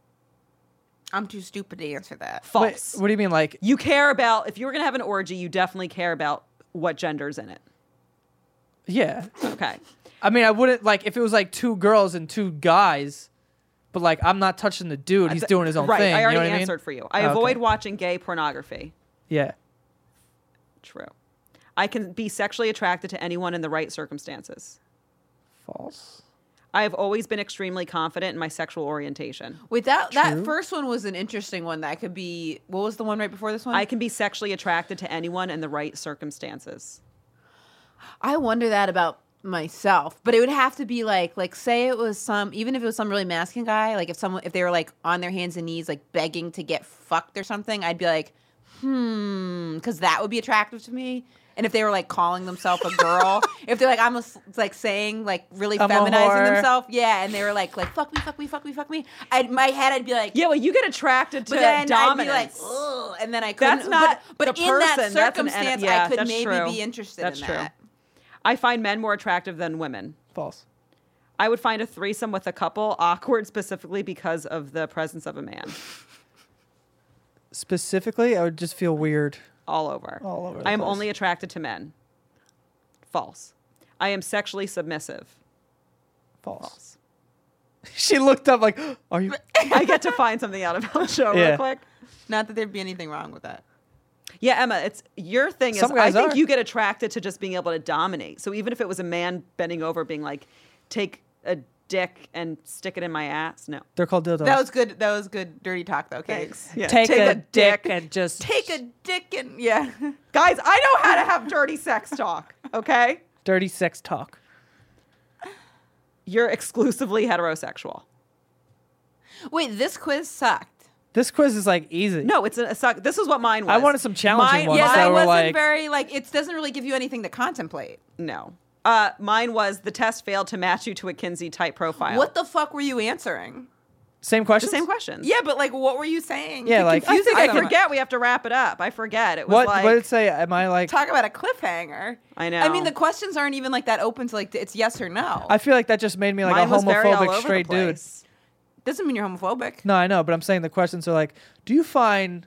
D: I'm too stupid to answer that.
C: Wait,
B: False.
C: what do you mean? Like,
B: You care about, if you were going to have an orgy, you definitely care about what gender's in it.
C: yeah.
B: Okay.
C: I mean, I wouldn't like if it was like two girls and two guys, but like I'm not touching the dude. He's doing his own
B: right,
C: thing.
B: I already
C: you know what
B: answered
C: I mean?
B: for you. I
C: Okay.
B: avoid watching gay pornography.
C: Yeah.
B: True. I can be sexually attracted to anyone in the right circumstances.
C: False.
B: I have always been extremely confident in my sexual orientation.
D: Wait, that
C: True.
D: first one was an interesting one. That could be. What was the one right before this one?
B: I can be sexually attracted to anyone in the right circumstances.
D: I wonder that about myself, but it would have to be like say it was even if it was some really masculine guy, like if they were like on their hands and knees like begging to get fucked or something, I'd be like, because that would be attractive to me. And if they were like calling themselves a girl, if they're like like saying like really
C: I'm a
D: feminizing
C: whore.
D: themselves, yeah, and they were like fuck me, my head I'd be like,
B: Yeah, well, you get attracted to
D: but then
B: dominance.
D: I'd be like, ugh, and then I couldn't.
B: That's not
D: but
B: the
D: in that
B: person, that's an
D: circumstance,
B: yeah,
D: I could
B: that's
D: maybe
B: true.
D: be interested
B: That's
D: in
B: true.
D: that.
B: I find men more attractive than women.
C: False.
B: I would find a threesome with a couple awkward specifically because of the presence of a man
C: Specifically, I would just feel weird.
B: all over.
C: All over the
B: I am
C: place.
B: only attracted to men. False. I am sexually submissive.
C: False.
B: False.
C: She looked up like, are you?
B: I get to find something out about Joe
C: Yeah.
B: real quick.
D: Not that there'd be anything wrong with that.
B: Yeah, Emma, it's your thing is
C: Some
B: I
C: guys
B: think
C: are.
B: you get attracted to just being able to dominate. So even if it was a man bending over being like, take a dick and stick it in my ass, no.
C: They're called dildos.
D: That was good. That was good dirty talk, though. Kate.
B: Thanks. Yeah.
C: Take a dick and just
D: Take a dick and yeah.
B: Guys, I know how to have dirty sex talk, okay?
C: dirty sex talk.
B: You're exclusively heterosexual.
D: Wait, this quiz sucked.
C: This quiz is like easy.
B: No, it's a suck. This is what mine was.
C: I wanted some challenging ones
D: Yeah,
C: that
D: that
C: were
D: wasn't
C: like
D: very like. It doesn't really give you anything to contemplate.
B: No. Mine was the test failed to match you to a Kinsey type profile.
D: What the fuck were you answering?
C: same
B: The
C: questions.
B: same questions.
D: Yeah, but like, what were you saying?
C: Yeah,
D: You're
C: like,
D: confusing
B: I
D: someone.
B: forget. We have to wrap it up. I forget. It was
C: What
B: like
C: what did it say? Am I like?
D: Talk about a cliffhanger.
B: I know.
D: I mean, the questions aren't even like that open to like it's yes or no.
C: I feel like that just made me like
B: mine
C: a
B: was very all
C: homophobic
B: over
C: straight
B: the
C: dude.
B: place.
D: Doesn't mean you're homophobic.
C: No, I know, but I'm saying the questions are like, do you find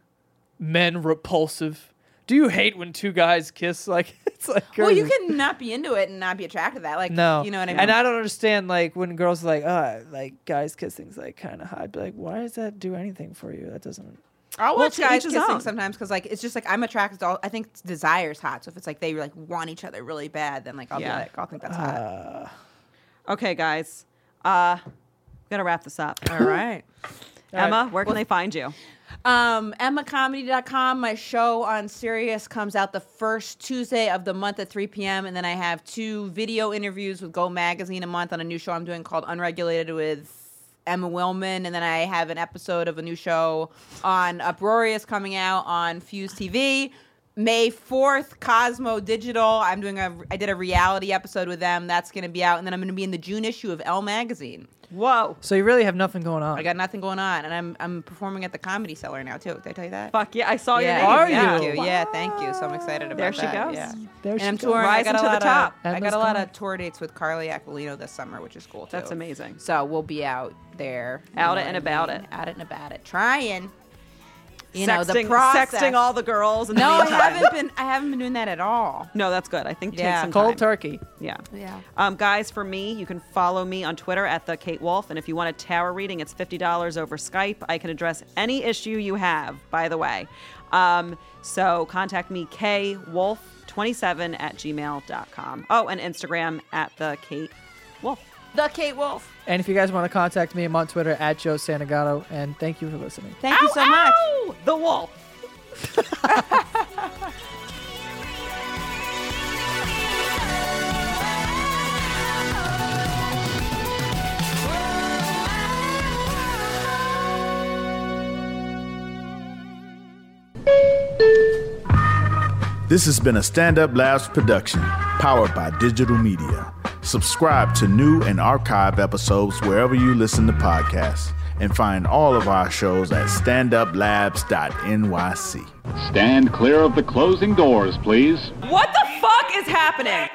C: men repulsive? Do you hate when two guys kiss? Like it's like crazy.
D: Well, you can not be into it and not be attracted to that. Like,
C: No,
D: you know what I mean?
C: And I don't understand like when girls are like, oh, like guys kissing's like kind of hot. I'd be like, why does that do anything for you? That doesn't.
D: I'll
B: Well,
D: watch
B: to
D: guys
B: each his
D: kissing
B: own.
D: sometimes because like it's just like I'm attracted to all. I think desire's hot. So if it's like they like want each other really bad, then like I'll be
B: Yeah.
D: like I'll think that's hot.
B: Okay, guys. We're gonna wrap this up.
D: All right.
B: Emma, where can they find you?
D: EmmaComedy.com. My show on Sirius comes out the first Tuesday of the month at 3 p.m. And then I have 2 video interviews with Go Magazine a month on a new show I'm doing called Unregulated with Emma Willman. And then I have an episode of a new show on Uproarious coming out on Fuse TV. May 4th, Cosmo Digital. I did a reality episode with them. That's going to be out. And then I'm going to be in the June issue of Elle Magazine.
B: Whoa.
C: So you really have nothing going on.
D: I got nothing going on. And I'm performing at the Comedy Cellar now, too. Did I tell you that?
B: Fuck yeah, I saw your
D: Yeah,
B: name.
C: Are
D: thank
C: you?
D: you? Yeah, thank you. So I'm excited about
B: There she
D: that.
B: goes.
D: Yeah.
C: There
D: And
C: she
D: I'm
C: goes.
D: touring.
B: Rising
D: I got
B: to
D: a
B: the
D: lot
B: top.
D: Of, I
C: Emma's
D: got a lot
C: coming.
D: of tour dates with Carly Aquilino this summer, which is cool too.
B: That's amazing.
D: So we'll be out there,
B: Out
D: you
B: it
D: know
B: and
D: what I
B: about
D: mean?
B: it.
D: Out it and about it, trying. You know the
B: Sexting,
D: process.
B: sexting all the girls in the
D: No, I
B: meantime.
D: haven't been doing that at all.
B: No, that's good. I think
D: Yeah.
B: take some
C: Cold
B: time.
C: turkey.
B: Yeah.
D: Yeah.
B: Guys, for me, you can follow me on Twitter at the Kate Wolf, and if you want a tarot reading, it's $50 over Skype. I can address any issue you have, by the way. So contact me, kwolf27@gmail.com. Oh, and Instagram at the Kate Wolf.
D: The Kate Wolf.
C: And if you guys want to contact me, I'm on Twitter at Joe Santagato. And thank you for listening.
D: Thank you so much.
B: Ow! The Wolf.
E: This has been a Stand Up Labs production, powered by digital media. Subscribe to new and archive episodes wherever you listen to podcasts, and find all of our shows at standuplabs.nyc.
F: Stand clear of the closing doors, please.
B: What the fuck is happening?